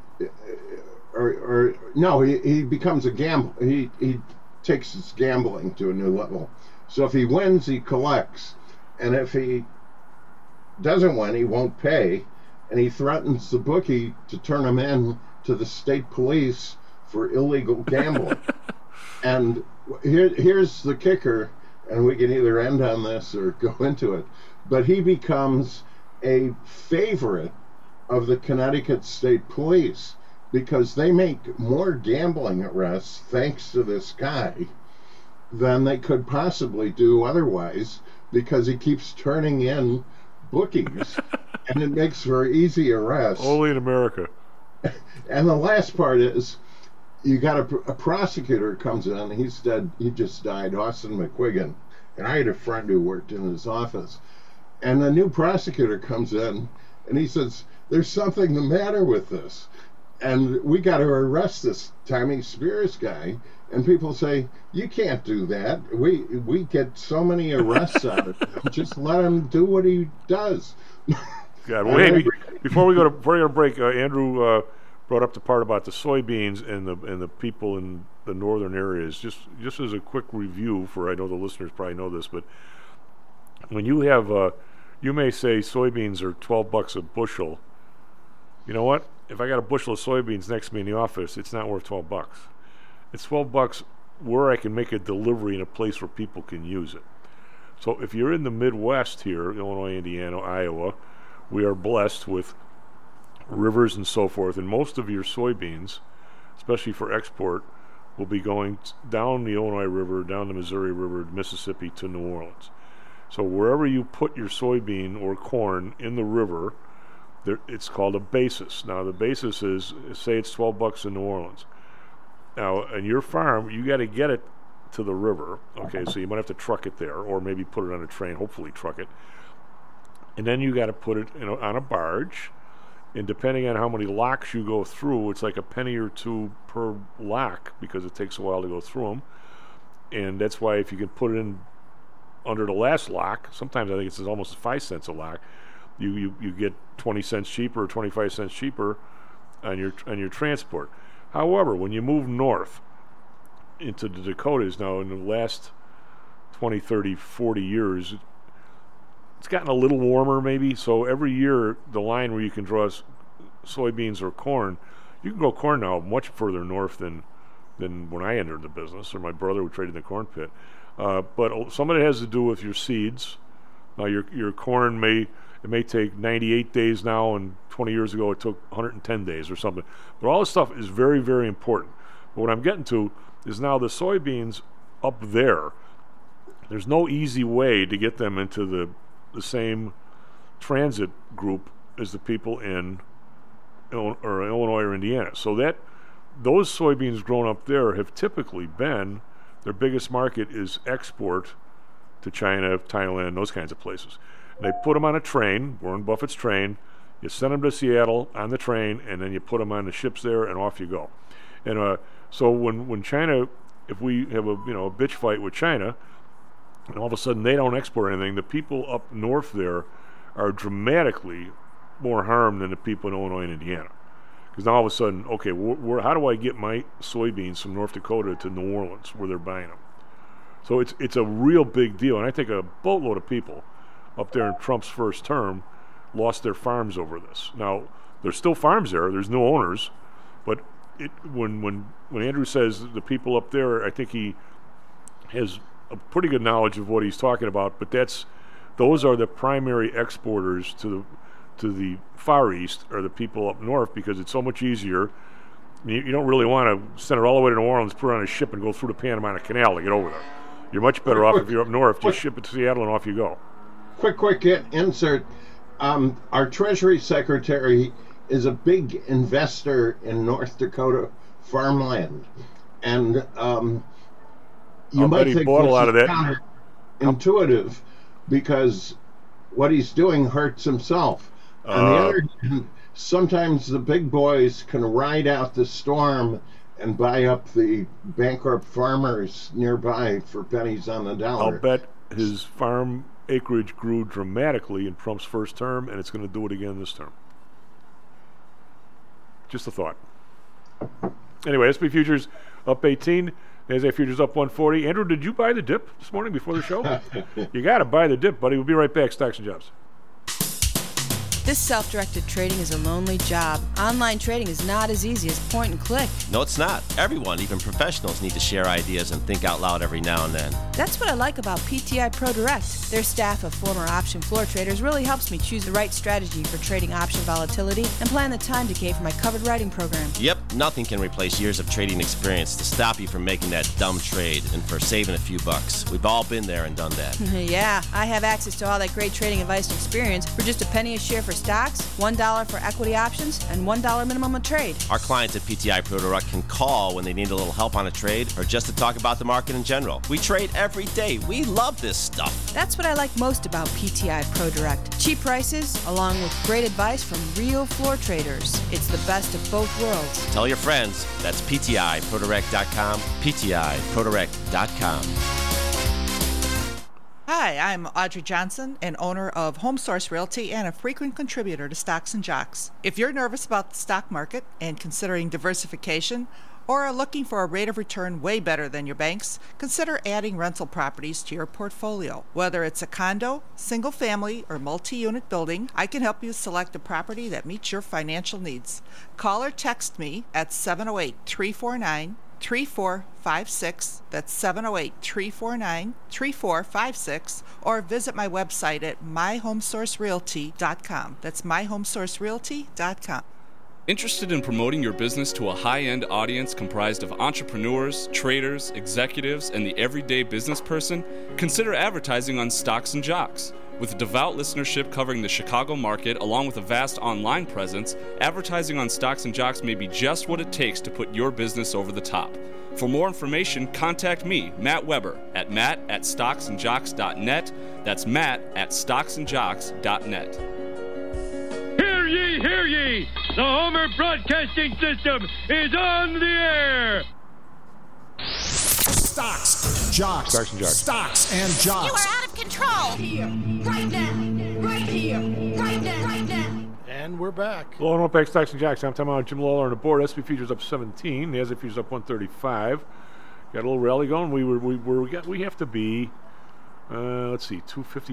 becomes a gambler. He takes his gambling to a new level. So if he wins, he collects. And if he doesn't win, he won't pay. And he threatens the bookie to turn him in to the state police for illegal gambling. And here's the kicker, and we can either end on this or go into it. But he becomes a favorite of the Connecticut State Police, because they make more gambling arrests thanks to this guy than they could possibly do otherwise, because he keeps turning in bookies and it makes for easy arrests. Only in America. And the last part is you got a prosecutor comes in, he's dead, he just died, Austin McQuiggan, and I had a friend who worked in his office, and the new prosecutor comes in and he says, there's something the matter with this, and we got to arrest this Tommy Spears guy. And people say, you can't do that. We get so many arrests out of him. Just let him do what he does. God, well, hey, before we go to break, Andrew brought up the part about the soybeans and the people in the northern areas. Just as a quick review, for I know the listeners probably know this, but when you have, you may say soybeans are $12 a bushel. You know what? If I got a bushel of soybeans next to me in the office, it's not worth $12. It's $12 where I can make a delivery in a place where people can use it. So if you're in the Midwest here, Illinois, Indiana, Iowa, we are blessed with rivers and so forth, and most of your soybeans, especially for export, will be going down the Illinois River, down the Missouri River, Mississippi to New Orleans. So wherever you put your soybean or corn in the river, it's called a basis. Now the basis is, say it's $12 in New Orleans. Now in your farm, you got to get it to the river. Okay, so you might have to truck it there, or maybe put it on a train. Hopefully truck it, and then you got to put it on a barge. And depending on how many locks you go through, it's like a penny or two per lock because it takes a while to go through them. And that's why if you can put it in under the last lock, sometimes I think it's almost 5 cents a lock. You get 20 cents cheaper or 25 cents cheaper on your transport. However, when you move north into the Dakotas now, in the last 20, 30, 40 years, it's gotten a little warmer maybe, so every year the line where you can draw soybeans or corn, you can grow corn now much further north than when I entered the business, or my brother who traded in the corn pit. But some of it has to do with your seeds. Now your corn may take 98 days now, and 20 years ago it took 110 days or something. But all this stuff is very, very important. But what I'm getting to is now the soybeans up there, there's no easy way to get them into the same transit group as the people in Illinois or Indiana. So that those soybeans grown up there have typically been, their biggest market is export to China, Thailand, those kinds of places. And they put them on a train, Warren Buffett's train, you send them to Seattle on the train, and then you put them on the ships there, and off you go. And so when China, if we have a bitch fight with China, and all of a sudden they don't export anything, the people up north there are dramatically more harmed than the people in Illinois and Indiana. Because now all of a sudden, okay, how do I get my soybeans from North Dakota to New Orleans where they're buying them? So it's a real big deal. And I think a boatload of people up there in Trump's first term lost their farms over this. Now, there's still farms there. There's no owners. But when Andrew says the people up there, I think he has a pretty good knowledge of what he's talking about, but those are the primary exporters to the Far East, are the people up north, because it's so much easier. You don't really want to send it all the way to New Orleans, put it on a ship, and go through the Panama Canal to get over there. You're much better off if you're up north, just ship it to Seattle and off you go. Quick insert. Our Treasury Secretary is a big investor in North Dakota farmland, and you might think bought a lot of that. Counterintuitive, because what he's doing hurts himself. On the other hand, sometimes the big boys can ride out the storm and buy up the bankrupt farmers nearby for pennies on the dollar. I'll bet his farm acreage grew dramatically in Trump's first term, and it's going to do it again this term. Just a thought. Anyway, SP Futures up 18. NASDAQ Futures up 140. Andrew, did you buy the dip this morning before the show? You got to buy the dip, buddy. We'll be right back. Stocks and Jobs. This self-directed trading is a lonely job. Online trading is not as easy as point and click. No, it's not. Everyone, even professionals, need to share ideas and think out loud every now and then. That's what I like about PTI Pro Direct. Their staff of former option floor traders really helps me choose the right strategy for trading option volatility and plan the time decay for my covered writing program. Yep, nothing can replace years of trading experience to stop you from making that dumb trade and for saving a few bucks. We've all been there and done that. Yeah, I have access to all that great trading advice and experience for just a penny a share for for stocks, $1 for equity options, and $1 minimum a trade. Our clients at PTI Pro Direct can call when they need a little help on a trade or just to talk about the market in general. We trade every day. We love this stuff. That's what I like most about PTI Pro Direct. Cheap prices, along with great advice from real floor traders. It's the best of both worlds. Tell your friends. That's PTIProdirect.com, PTIProdirect.com. Hi, I'm Audrey Johnson, an owner of Home Source Realty and a frequent contributor to Stocks and Jocks. If you're nervous about the stock market and considering diversification, or are looking for a rate of return way better than your banks, consider adding rental properties to your portfolio. Whether it's a condo, single family, or multi-unit building, I can help you select a property that meets your financial needs. Call or text me at 708-349-3456. That's 708-349-3456. Or visit my website at myhomesourcerealty.com. That's myhomesourcerealty.com. Interested in promoting your business to a high-end audience comprised of entrepreneurs, traders, executives, and the everyday business person? Consider advertising on Stocks and Jocks. With a devout listenership covering the Chicago market, along with a vast online presence, advertising on Stocks and Jocks may be just what it takes to put your business over the top. For more information, contact me, Matt Weber, at matt@stocksandjocks.net. That's matt@stocksandjocks.net. Hear ye, hear ye! The Homer Broadcasting System is on the air! Stocks, Jocks. Stocks and Jocks. Stocks and Jocks. You are out of control! Here, right now, right here, right now, right now. And we're back. Hello, and welcome back to Stocks and Jocks. I'm Tom Allen, Jim Lawler on the board. SP futures up 17. The NASDAQ futures up 135. Got a little rally going. We have to be, let's see,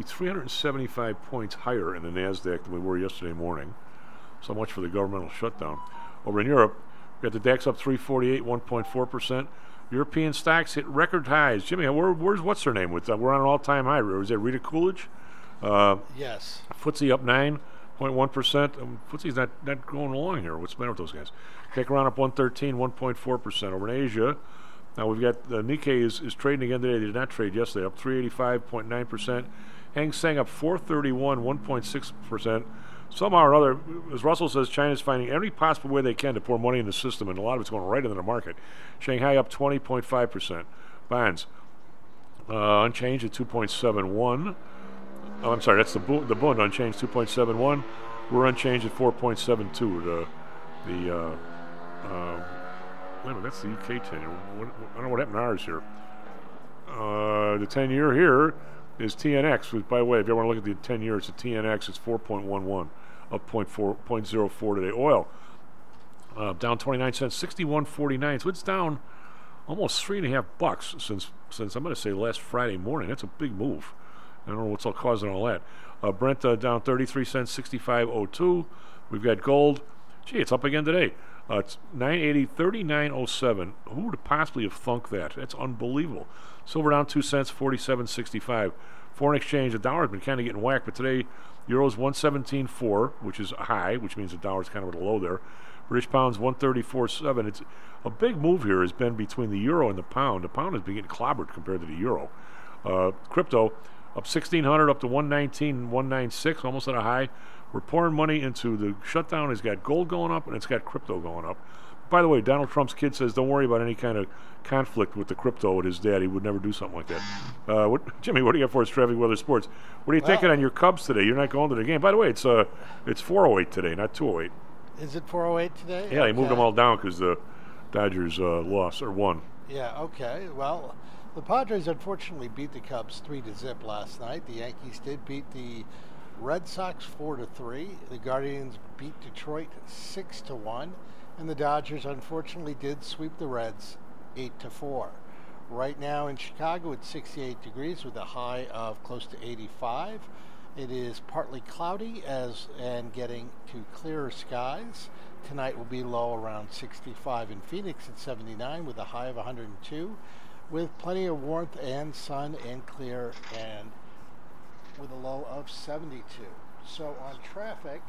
375 points higher in the NASDAQ than we were yesterday morning. So much for the governmental shutdown. Over in Europe, we got the DAX up 348, 1.4%. European stocks hit record highs. Jimmy, where's what's her name? We're on an all-time high. Is that Rita Coolidge? Yes. FTSE up 9.1%. FTSE's not going along here. What's the matter with those guys? Kekran up 113, 1.4%. Over in Asia, now we've got the Nikkei is trading again today. They did not trade yesterday. Up 385.9%. Hang Seng up 431, 1.6%. Somehow or other, as Russell says, China's finding every possible way they can to pour money in the system, and a lot of it's going right into the market. Shanghai up 20.5%. Bonds unchanged at 2.71. Oh, I'm sorry, that's the Bund unchanged 2.71. We're unchanged at 4.72. Wait a minute, that's the UK 10-year. I don't know what happened to ours here. The 10-year here is TNX. By the way, if you want to look at the 10-year, it's a TNX. It's 4.11, up 0.04 today. Oil down 29 cents, 61.49. So it's down almost $3.50 since I'm going to say last Friday morning. That's a big move. I don't know what's all causing all that. Brent down 33 cents, 65.02. We've got gold. Gee, it's up again today. It's 980, 39.07. Who would possibly have thunk that? That's unbelievable. Silver down 2 cents, 47.65. Foreign exchange, the dollar has been kind of getting whacked, but today Euro's 117.4, which is a high, which means the dollar's kind of at a low there. British pound's 134.7. It's a big move here has been between the euro and the pound. The pound has been getting clobbered compared to the euro. Crypto up 1,600 up to 119, 196, almost at a high. We're pouring money into the shutdown. It's got gold going up and it's got crypto going up. By the way, Donald Trump's kid says don't worry about any kind of conflict with the crypto with his dad. He would never do something like that. Jimmy, what do you got for us, traffic, weather, sports? What are you taking on your Cubs today? You're not going to the game. By the way, it's 4:08 today, not 2:08. Is it 4:08 today? Yeah, they moved them all down because the Dodgers lost or won. Yeah, okay. Well, the Padres unfortunately beat the Cubs 3-0 last night. The Yankees did beat the Red Sox 4-3. The Guardians beat Detroit 6-1. And the Dodgers unfortunately did sweep the Reds 8-4. Right now in Chicago it's 68 degrees with a high of close to 85. It is partly cloudy and getting to clearer skies. Tonight will be low around 65 in Phoenix at 79 with a high of 102, with plenty of warmth and sun and clear and with a low of 72. So on traffic,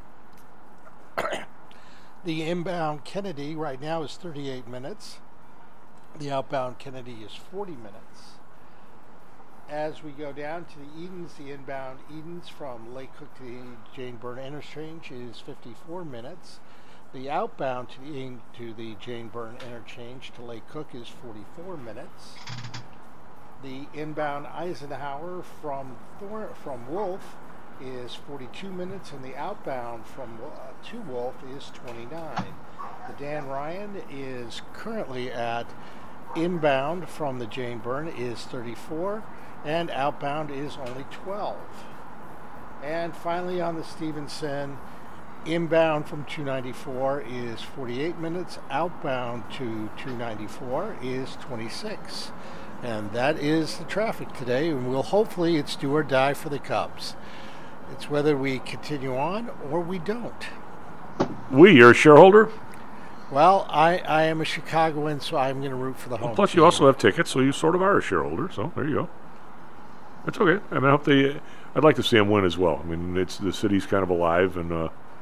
the inbound Kennedy right now is 38 minutes. The outbound Kennedy is 40 minutes. as we go down to the Edens, the inbound Edens from Lake Cook to the Jane Byrne interchange is 54 minutes. The outbound to the Jane Byrne interchange to Lake Cook is 44 minutes. The inbound Eisenhower from Wolf is 42 minutes, and the outbound to Wolf is 29. The Dan Ryan is currently at inbound from the Jane Byrne is 34, and outbound is only 12. And finally on the Stevenson, inbound from 294 is 48 minutes, outbound to 294 is 26. And that is the traffic today, and hopefully it's do or die for the Cubs. It's whether we continue on or we don't. You're a shareholder? Well, I am a Chicagoan, so I'm going to root for the home. Plus, you also have tickets, so you sort of are a shareholder. So there you go. That's okay. I mean, I hope I'd like to see them win as well. I mean, the city's kind of alive, and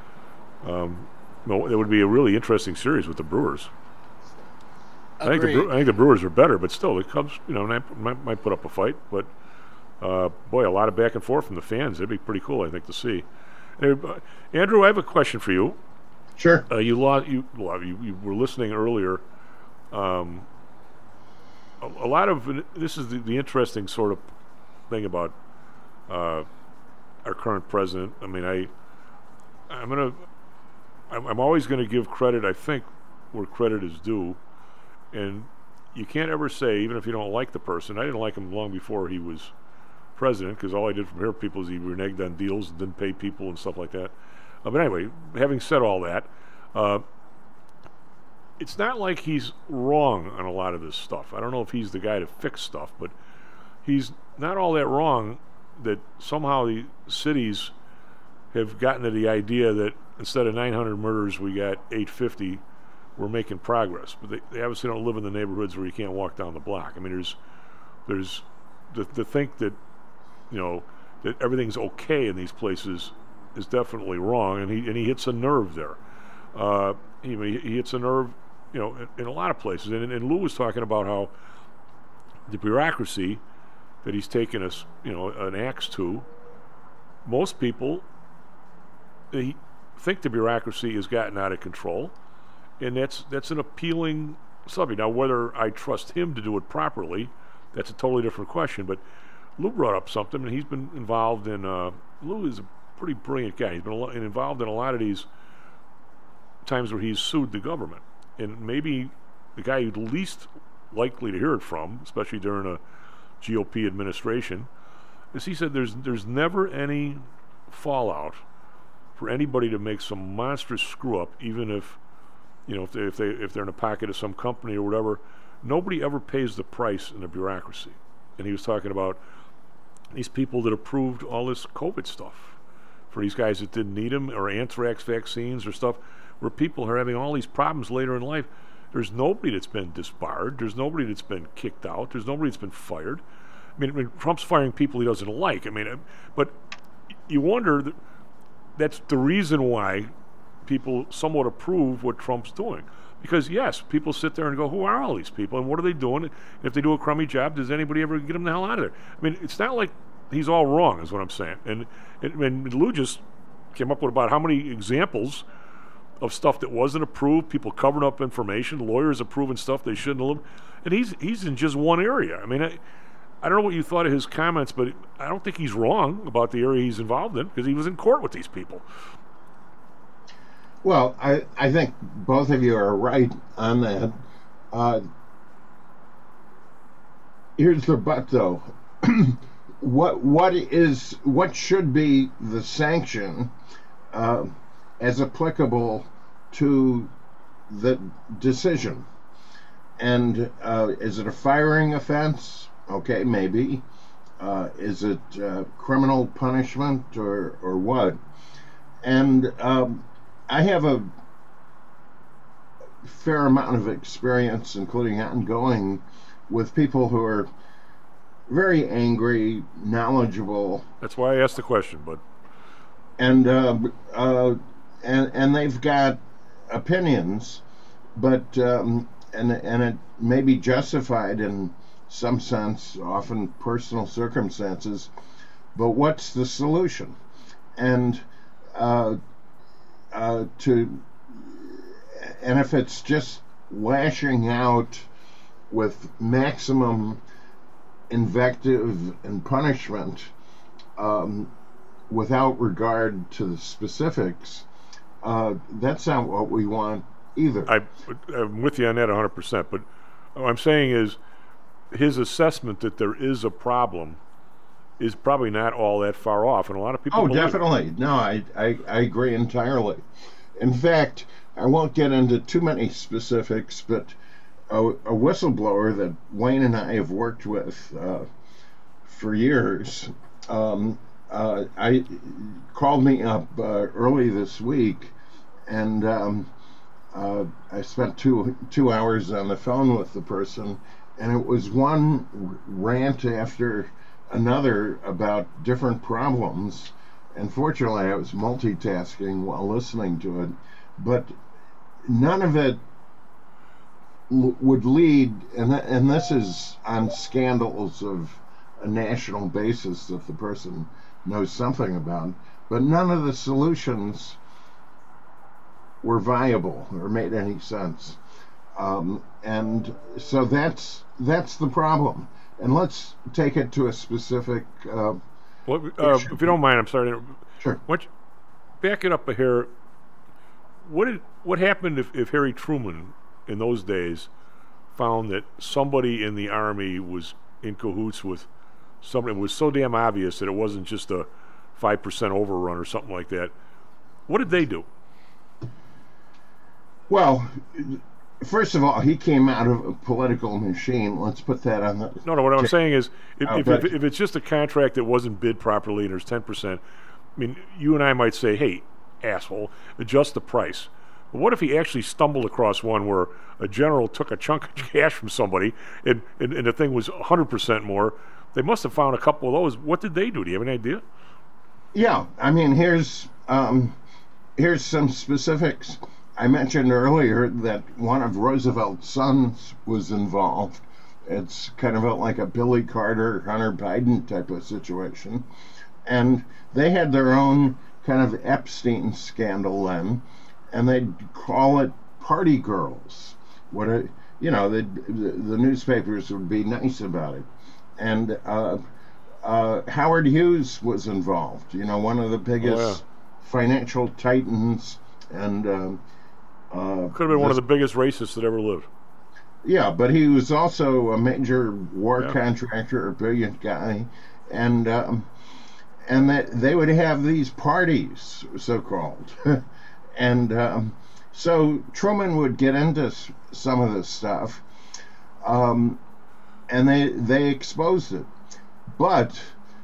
it would be a really interesting series with the Brewers. I think the Brewers are better, but still, the Cubs, might put up a fight. But boy, a lot of back and forth from the fans. It'd be pretty cool, I think, to see. Andrew, I have a question for you. Sure. You were listening earlier. A lot of this is the interesting sort of thing about our current president. I mean, I'm always going to give credit, I think, where credit is due, and you can't ever say, even if you don't like the person. I didn't like him long before he was president, because all I did from here, people, is he reneged on deals and didn't pay people and stuff like that. But anyway, having said all that, it's not like he's wrong on a lot of this stuff. I don't know if he's the guy to fix stuff, but he's not all that wrong that somehow the cities have gotten to the idea that instead of 900 murders, we got 850. We're making progress. But they obviously don't live in the neighborhoods where you can't walk down the block. I mean, there's to think that, that everything's okay in these places is definitely wrong, and he hits a nerve there. He hits a nerve, in a lot of places. And Lou was talking about how the bureaucracy that he's taken us, an axe to. Most people, they think the bureaucracy has gotten out of control, and that's an appealing subject. Now, whether I trust him to do it properly, that's a totally different question. But Lou brought up something, and he's been involved in. Lou is a pretty brilliant guy. He's been involved in a lot of these times where he's sued the government, and maybe the guy you'd least likely to hear it from, especially during a GOP administration, is he said there's never any fallout for anybody to make some monstrous screw up, even if if they're in a pocket of some company or whatever. Nobody ever pays the price in the bureaucracy. And he was talking about these people that approved all this COVID stuff for these guys that didn't need them, or anthrax vaccines or stuff, where people are having all these problems later in life. There's nobody that's been disbarred. There's nobody that's been kicked out. There's nobody that's been fired. I mean, Trump's firing people he doesn't like. I mean, but you wonder that's the reason why people somewhat approve what Trump's doing. Because, yes, people sit there and go, who are all these people, and what are they doing? And if they do a crummy job, does anybody ever get them the hell out of there? I mean, it's not like he's all wrong, is what I'm saying. And Lou just came up with about how many examples of stuff that wasn't approved, people covering up information, lawyers approving stuff they shouldn't have. And he's in just one area. I mean, I don't know what you thought of his comments, but I don't think he's wrong about the area he's involved in, because he was in court with these people. Well, I think both of you are right on that. Here's the but, though. What should be the sanction as applicable to the decision? And is it a firing offense? Okay, maybe. Is it criminal punishment or what? And I have a fair amount of experience, including ongoing, with people who are very angry, knowledgeable. That's why I asked the question, but and they've got opinions, but and it may be justified in some sense, often personal circumstances. But what's the solution? And if it's just lashing out with maximum invective and punishment without regard to the specifics, that's not what we want either. I'm with you on that 100%, but what I'm saying is his assessment that there is a problem is probably not all that far off, and a lot of people believe definitely. No, I agree entirely. In fact, I won't get into too many specifics, but a whistleblower that Wayne and I have worked with for years I called me up early this week, and I spent two hours on the phone with the person, and it was one rant after another about different problems. And fortunately, I was multitasking while listening to it, but none of it would lead, and this is on scandals of a national basis that the person knows something about, but none of the solutions were viable or made any sense. And so that's the problem. And let's take it to a specific if you don't mind, I'm sorry to Sure. Back it up here. What happened if Harry Truman in those days found that somebody in the Army was in cahoots with somebody? It was so damn obvious that it wasn't just a 5% overrun or something like that. What did they do? Well, first of all, he came out of a political machine. Let's put that on the... No, what I'm saying is, if it's just a contract that wasn't bid properly and there's 10%, I mean, you and I might say, hey, asshole, adjust the price. But what if he actually stumbled across one where a general took a chunk of cash from somebody and the thing was 100% more? They must have found a couple of those. What did they do? Do you have any idea? Yeah, I mean, here's some specifics. I mentioned earlier that one of Roosevelt's sons was involved. It's kind of like a Billy Carter, Hunter Biden type of situation. And they had their own kind of Epstein scandal then, and they'd call it party girls. The newspapers would be nice about it. And Howard Hughes was involved, one of the biggest financial titans, and could have been one of the biggest racists that ever lived. Yeah, but he was also a major war contractor, a brilliant guy, and that they would have these parties, so-called, and so Truman would get into some of this stuff, and they exposed it. But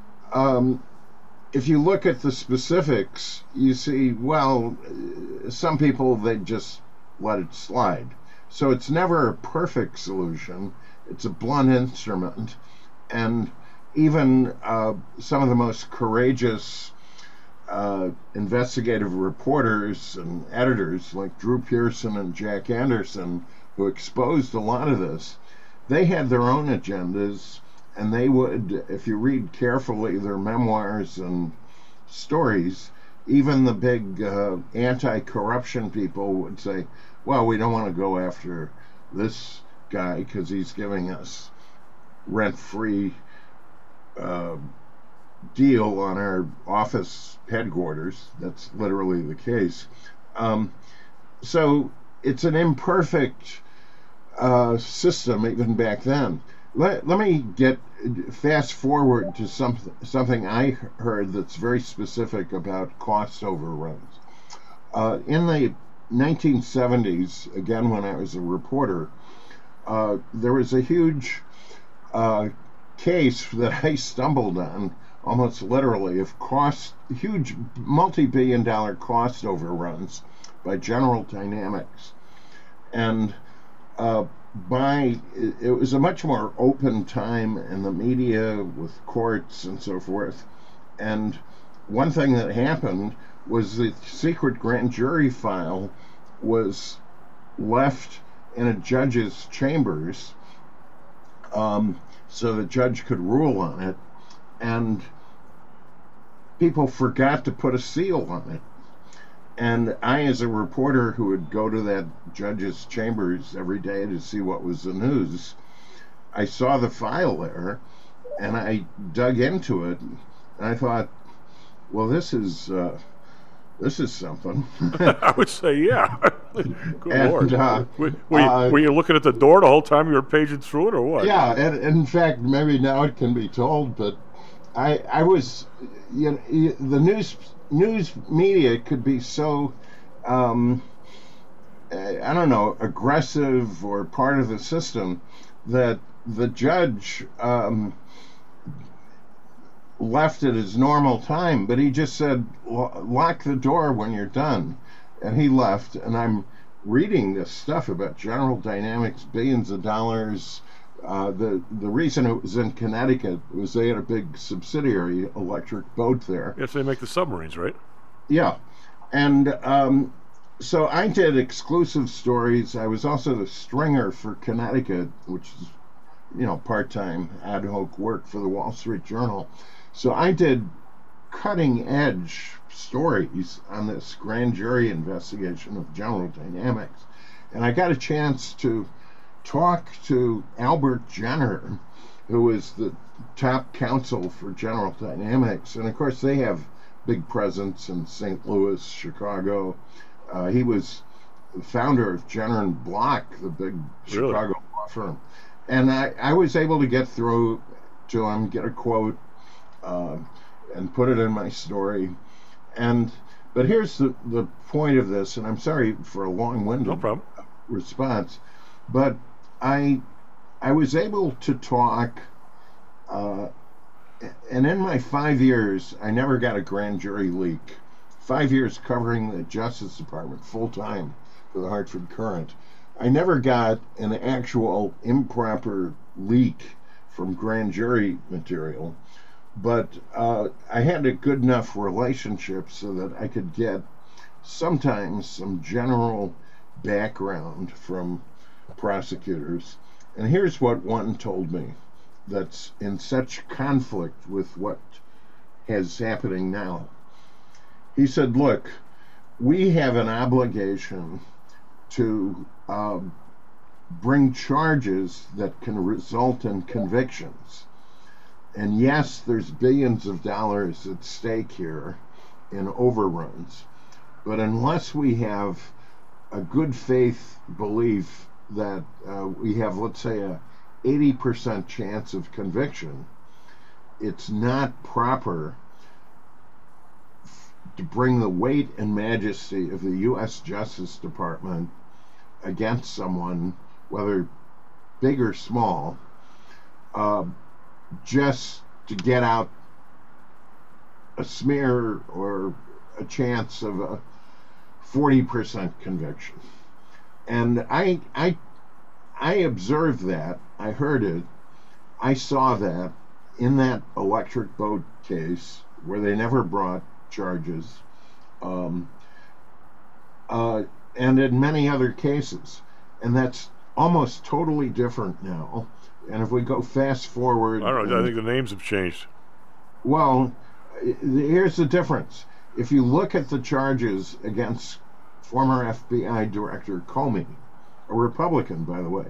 if you look at the specifics, you see, well, some people, they just let it slide. So it's never a perfect solution. It's a blunt instrument. And even some of the most courageous investigative reporters and editors like Drew Pearson and Jack Anderson, who exposed a lot of this, they had their own agendas. And they would, if you read carefully their memoirs and stories, even the big anti-corruption people would say, well, we don't want to go after this guy because he's giving us rent-free deal on our office headquarters. That's literally the case. So it's an imperfect system even back then. Let me fast forward to something I heard that's very specific about cost overruns. In the 1970s, again when I was a reporter, there was a huge case that I stumbled on, almost literally, of huge multi-billion-dollar cost overruns by General Dynamics. And it was a much more open time in the media with courts and so forth. And one thing that happened was the secret grand jury file was left in a judge's chambers so the judge could rule on it, and people forgot to put a seal on it. And I, as a reporter who would go to that judge's chambers every day to see what was the news, I saw the file there, and I dug into it, and I thought, well, this is something. I would say, yeah. Good And, Lord. Were you looking at the door the whole time you were paging through it, or what? Yeah, and in fact, maybe now it can be told, but I was, you know, the news media could be so, I don't know, aggressive or part of the system that the judge left at his normal time, but he just said, lock the door when you're done. And he left, and I'm reading this stuff about General Dynamics, billions of dollars. The reason it was in Connecticut was they had a big subsidiary, Electric Boat, there. Yes, they make the submarines, right? Yeah. And so I did exclusive stories. I was also the stringer for Connecticut, which is, you know, part-time ad hoc work for the Wall Street Journal. So I did cutting-edge stories on this grand jury investigation of General Dynamics. And I got a chance to talk to Albert Jenner, who is the top counsel for General Dynamics. And of course, they have big presence in St. Louis, Chicago. He was the founder of Jenner and Block, the big Chicago law firm. And I was able to get through to him, get a quote, and put it in my story. But here's the point of this, and I'm sorry for a long-winded response, but I was able to talk, and in my 5 years, I never got a grand jury leak. 5 years covering the Justice Department full-time for the Hartford Courant. I never got an actual improper leak from grand jury material, but I had a good enough relationship so that I could get sometimes some general background from prosecutors. And here's what one told me that's in such conflict with what is happening now. He said, look, we have an obligation to bring charges that can result in convictions. And yes, there's billions of dollars at stake here in overruns. But unless we have a good faith belief that we have, let's say, a 80% chance of conviction, it's not proper to bring the weight and majesty of the U.S. Justice Department against someone, whether big or small, just to get out a smear or a chance of a 40% conviction. And I observed that, I heard it, I saw that in that Electric Boat case where they never brought charges, and in many other cases. And that's almost totally different now. And if we go fast forward... I don't know, I think the names have changed. Well, here's the difference. If you look at the charges against former FBI Director Comey, a Republican, by the way,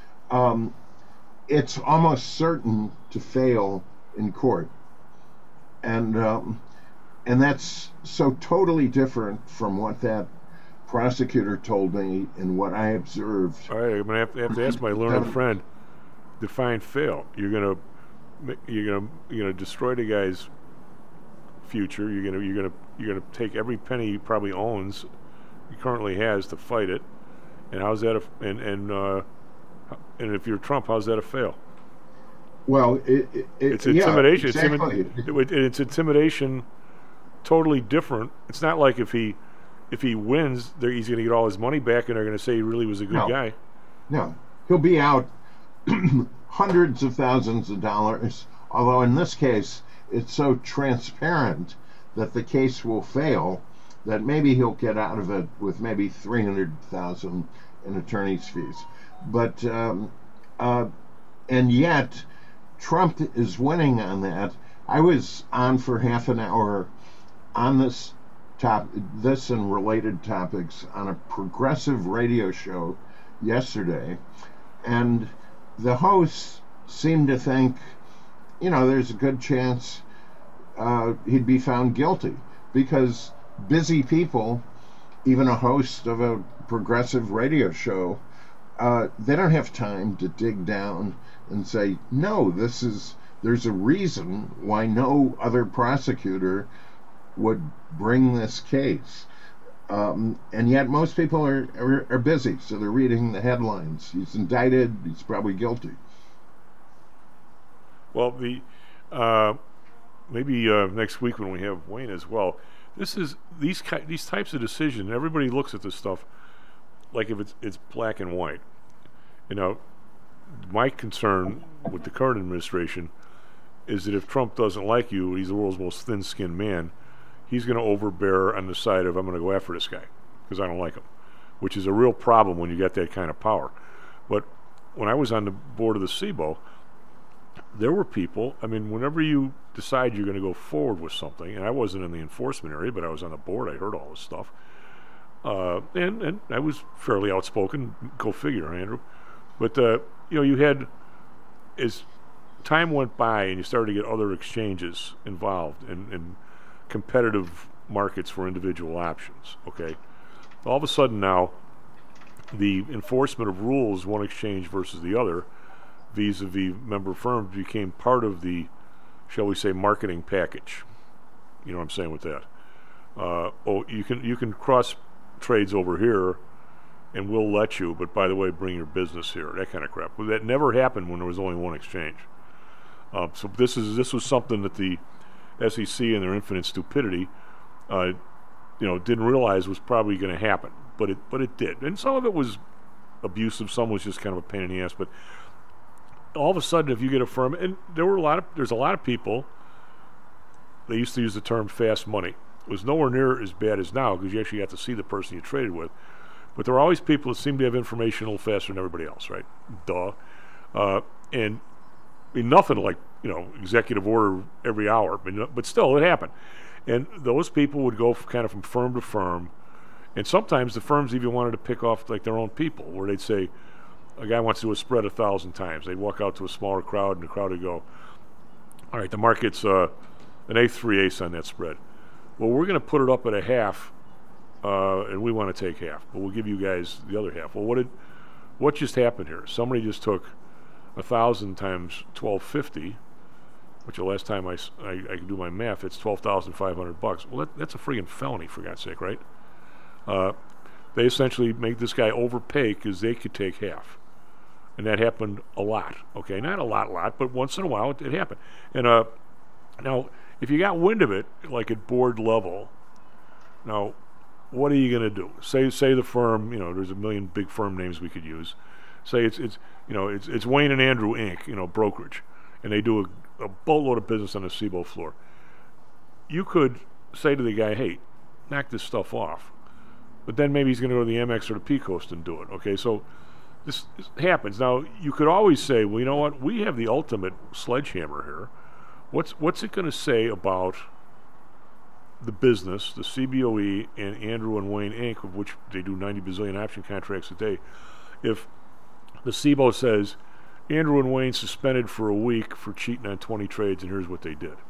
it's almost certain to fail in court. And that's so totally different from what that prosecutor told me and what I observed. All right, I'm gonna have to ask my learned friend. Define fail. You're gonna destroy the guy's future. You're gonna take every penny he probably owns, he currently has, to fight it. And how's that? And if you're Trump, how's that a fail? Well, it's intimidation. Yeah, exactly. It's intimidation. Totally different. It's not like if he wins, he's going to get all his money back, and they're going to say he really was a good guy. No, he'll be out hundreds of thousands of dollars. Although in this case, it's so transparent that the case will fail that maybe he'll get out of it with maybe $300,000 in attorney's fees. But and yet, Trump is winning on that. I was on for half an hour on this and related topics on a progressive radio show yesterday, and the hosts seemed to think, there's a good chance he'd be found guilty, because busy people, even a host of a progressive radio show, they don't have time to dig down and say, no, there's a reason why no other prosecutor would bring this case. And yet most people are busy, so they're reading the headlines. He's indicted, he's probably guilty. Well, maybe next week when we have Wayne as well, these types of decisions, everybody looks at this stuff like if it's black and white. My concern with the current administration is that if Trump doesn't like you, he's the world's most thin-skinned man, he's going to overbear on the side of, I'm going to go after this guy because I don't like him, which is a real problem when you get that kind of power. But when I was on the board of the SIBO, there were people, whenever you decide you're going to go forward with something, and I wasn't in the enforcement area, but I was on the board, I heard all this stuff, and I was fairly outspoken, go figure, Andrew. But, you had, as time went by and you started to get other exchanges involved in competitive markets for individual options, okay? All of a sudden now, the enforcement of rules, one exchange versus the other, vis-a-vis member firms, became part of the, shall we say, marketing package. You know what I'm saying with that? You can cross trades over here and we'll let you, but by the way, bring your business here, that kind of crap. Well, that never happened when there was only one exchange. So this was something that the SEC in their infinite stupidity didn't realize was probably going to happen, but it did. And some of it was abusive, some was just kind of a pain in the ass, but all of a sudden if you get a firm, and there's a lot of people, they used to use the term fast money. It was nowhere near as bad as now because you actually got to see the person you traded with. But there are always people that seem to have information a little faster than everybody else, right? Duh. And nothing like, executive order every hour, but still it happened. And those people would go kind of from firm to firm, and sometimes the firms even wanted to pick off like their own people, where they'd say, a guy wants to do a spread 1,000 times. They'd walk out to a smaller crowd, and the crowd would go, all right, the market's an eighth, 3/8 on that spread. Well, we're going to put it up at a half, and we want to take half, but we'll give you guys the other half. Well, what just happened here? Somebody just took 1,000 times 1250, which the last time I could do my math, it's $12,500. Well, that's a friggin' felony, for God's sake, right? They essentially make this guy overpay because they could take half. And that happened a lot, okay? Not a lot, but once in a while it happened. And now, if you got wind of it, like at board level, now, what are you going to do? Say the firm, there's a million big firm names we could use. Say it's Wayne and Andrew Inc., brokerage, and they do a boatload of business on the SIBO floor. You could say to the guy, hey, knock this stuff off. But then maybe he's going to go to the Amex or the P-Coast and do it, okay? So this happens. Now, you could always say, well, you know what? We have the ultimate sledgehammer here. What's it going to say about the business, the CBOE, and Andrew and Wayne Inc., of which they do 90 bazillion option contracts a day, if the SIBO says, Andrew and Wayne suspended for a week for cheating on 20 trades, and here's what they did.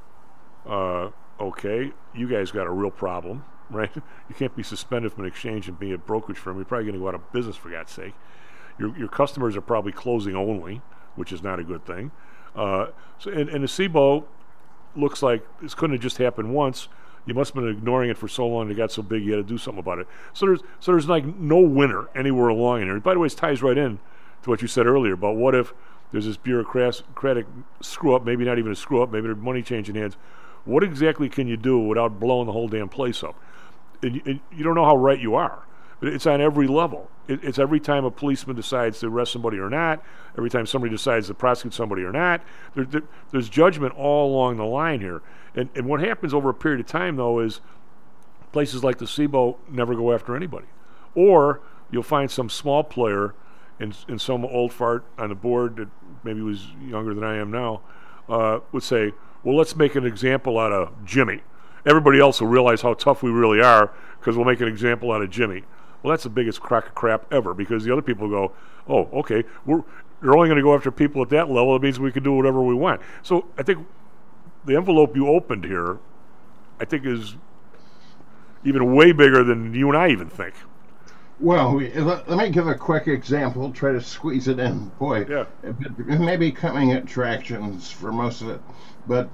Okay, you guys got a real problem, right? You can't be suspended from an exchange and be a brokerage firm. You're probably going to go out of business, for God's sake. Your customers are probably closing only, which is not a good thing. And the SIBO looks like this couldn't have just happened once. You must have been ignoring it for so long. It got so big you had to do something about it. So there's like no winner anywhere along in here. By the way, this ties right in to what you said earlier about what if there's this bureaucratic screw up, maybe not even a screw up, maybe there's money changing hands. What exactly can you do without blowing the whole damn place up? And you don't know how right you are. But it's on every level. It's every time a policeman decides to arrest somebody or not, every time somebody decides to prosecute somebody or not. There's judgment all along the line here. And what happens over a period of time, though, is places like the SIBO never go after anybody. Or you'll find some small player and some old fart on the board that maybe was younger than I am now would say, well, let's make an example out of Jimmy. Everybody else will realize how tough we really are because we'll make an example out of Jimmy. Well, that's the biggest crock of crap ever, because the other people go, oh, okay, they're only going to go after people at that level. It means we can do whatever we want. So I think the envelope you opened here, I think, is even way bigger than you and I even think. Well, let me give a quick example, try to squeeze it in. Boy, yeah. It may be coming attractions for most of it. But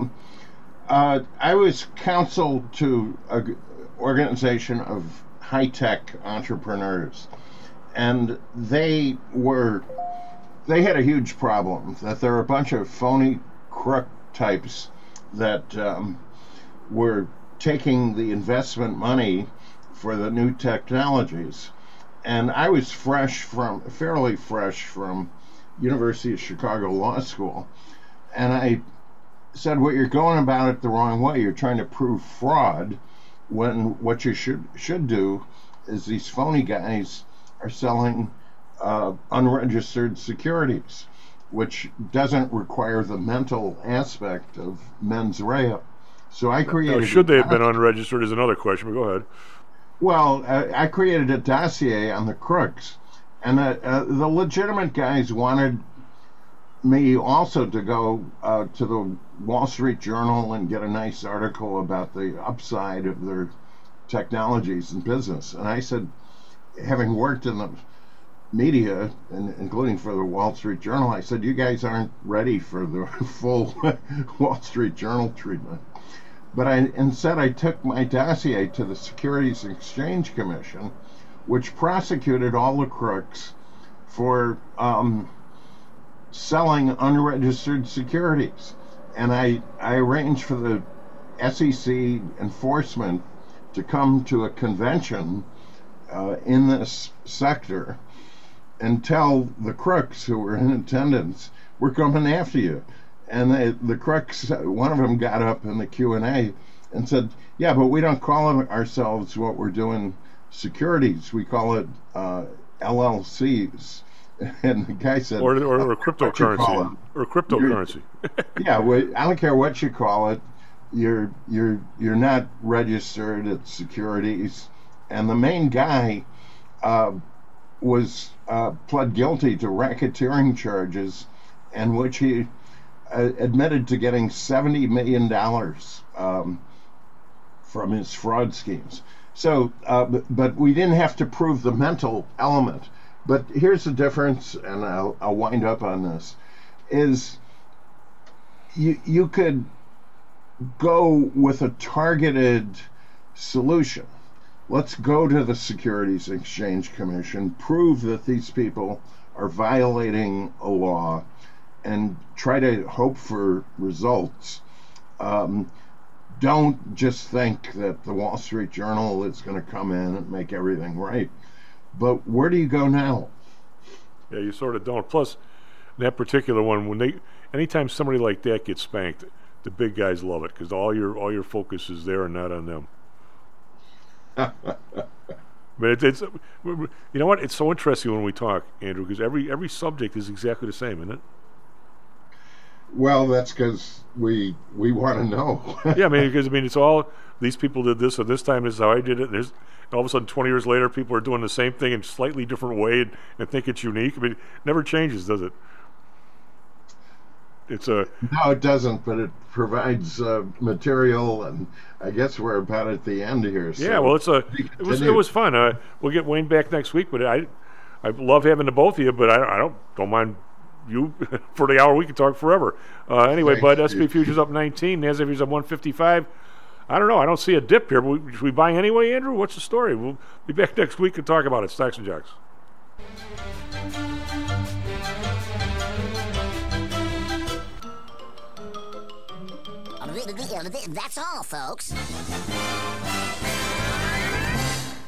I was counsel to an organization of high-tech entrepreneurs, and they had a huge problem, that there were a bunch of phony crook types that were taking the investment money for the new technologies. And I was fairly fresh from University of Chicago Law School, and I said, well, you're going about it the wrong way. You're trying to prove fraud when what you should do is these phony guys are selling unregistered securities, which doesn't require the mental aspect of mens rea. So I created... Now, should they have been unregistered is another question, but go ahead. Well, I created a dossier on the crooks, and the legitimate guys wanted me also to go to the Wall Street Journal and get a nice article about the upside of their technologies and business. And I said, having worked in the media, including for the Wall Street Journal, I said, you guys aren't ready for the full Wall Street Journal treatment. But instead I took my dossier to the Securities and Exchange Commission, which prosecuted all the crooks for selling unregistered securities. And I arranged for the SEC enforcement to come to a convention in this sector and tell the crooks who were in attendance, we're coming after you. And the crooks, one of them got up in the Q&A and said, yeah, but we don't call ourselves what we're doing securities. We call it LLCs. And the guy said, or cryptocurrency. Or cryptocurrency. Yeah, well, I don't care what you call it. You're not registered at securities. And the main guy was pled guilty to racketeering charges, in which he admitted to getting $70 million from his fraud schemes. So, but we didn't have to prove the mental element. But here's the difference, and I'll wind up on this, is you could go with a targeted solution. Let's go to the Securities and Exchange Commission, prove that these people are violating a law, and try to hope for results. Don't just think that the Wall Street Journal is going to come in and make everything right. But where do you go now? Yeah, you sort of don't. Plus, that particular one, anytime somebody like that gets spanked, the big guys love it because all your focus is there and not on them. But it's you know what? It's so interesting when we talk, Andrew, because every subject is exactly the same, isn't it? Well, that's because we want to know. Yeah, because it's all these people did this, or this time this is how I did it. And all of a sudden, 20 years later, people are doing the same thing in a slightly different way and think it's unique. It never changes, does it? No, it doesn't, but it provides material, and I guess we're about at the end here. So yeah, well, it was fun. We'll get Wayne back next week, but I love having the both of you, but I don't mind you for the hour. We can talk forever. Anyway, Bud, SP Futures up 19, NASDAQ Futures up 155. I don't know. I don't see a dip here. But should we buy anyway, Andrew? What's the story? We'll be back next week and talk about it. Stocks and Jocks. That's all, folks.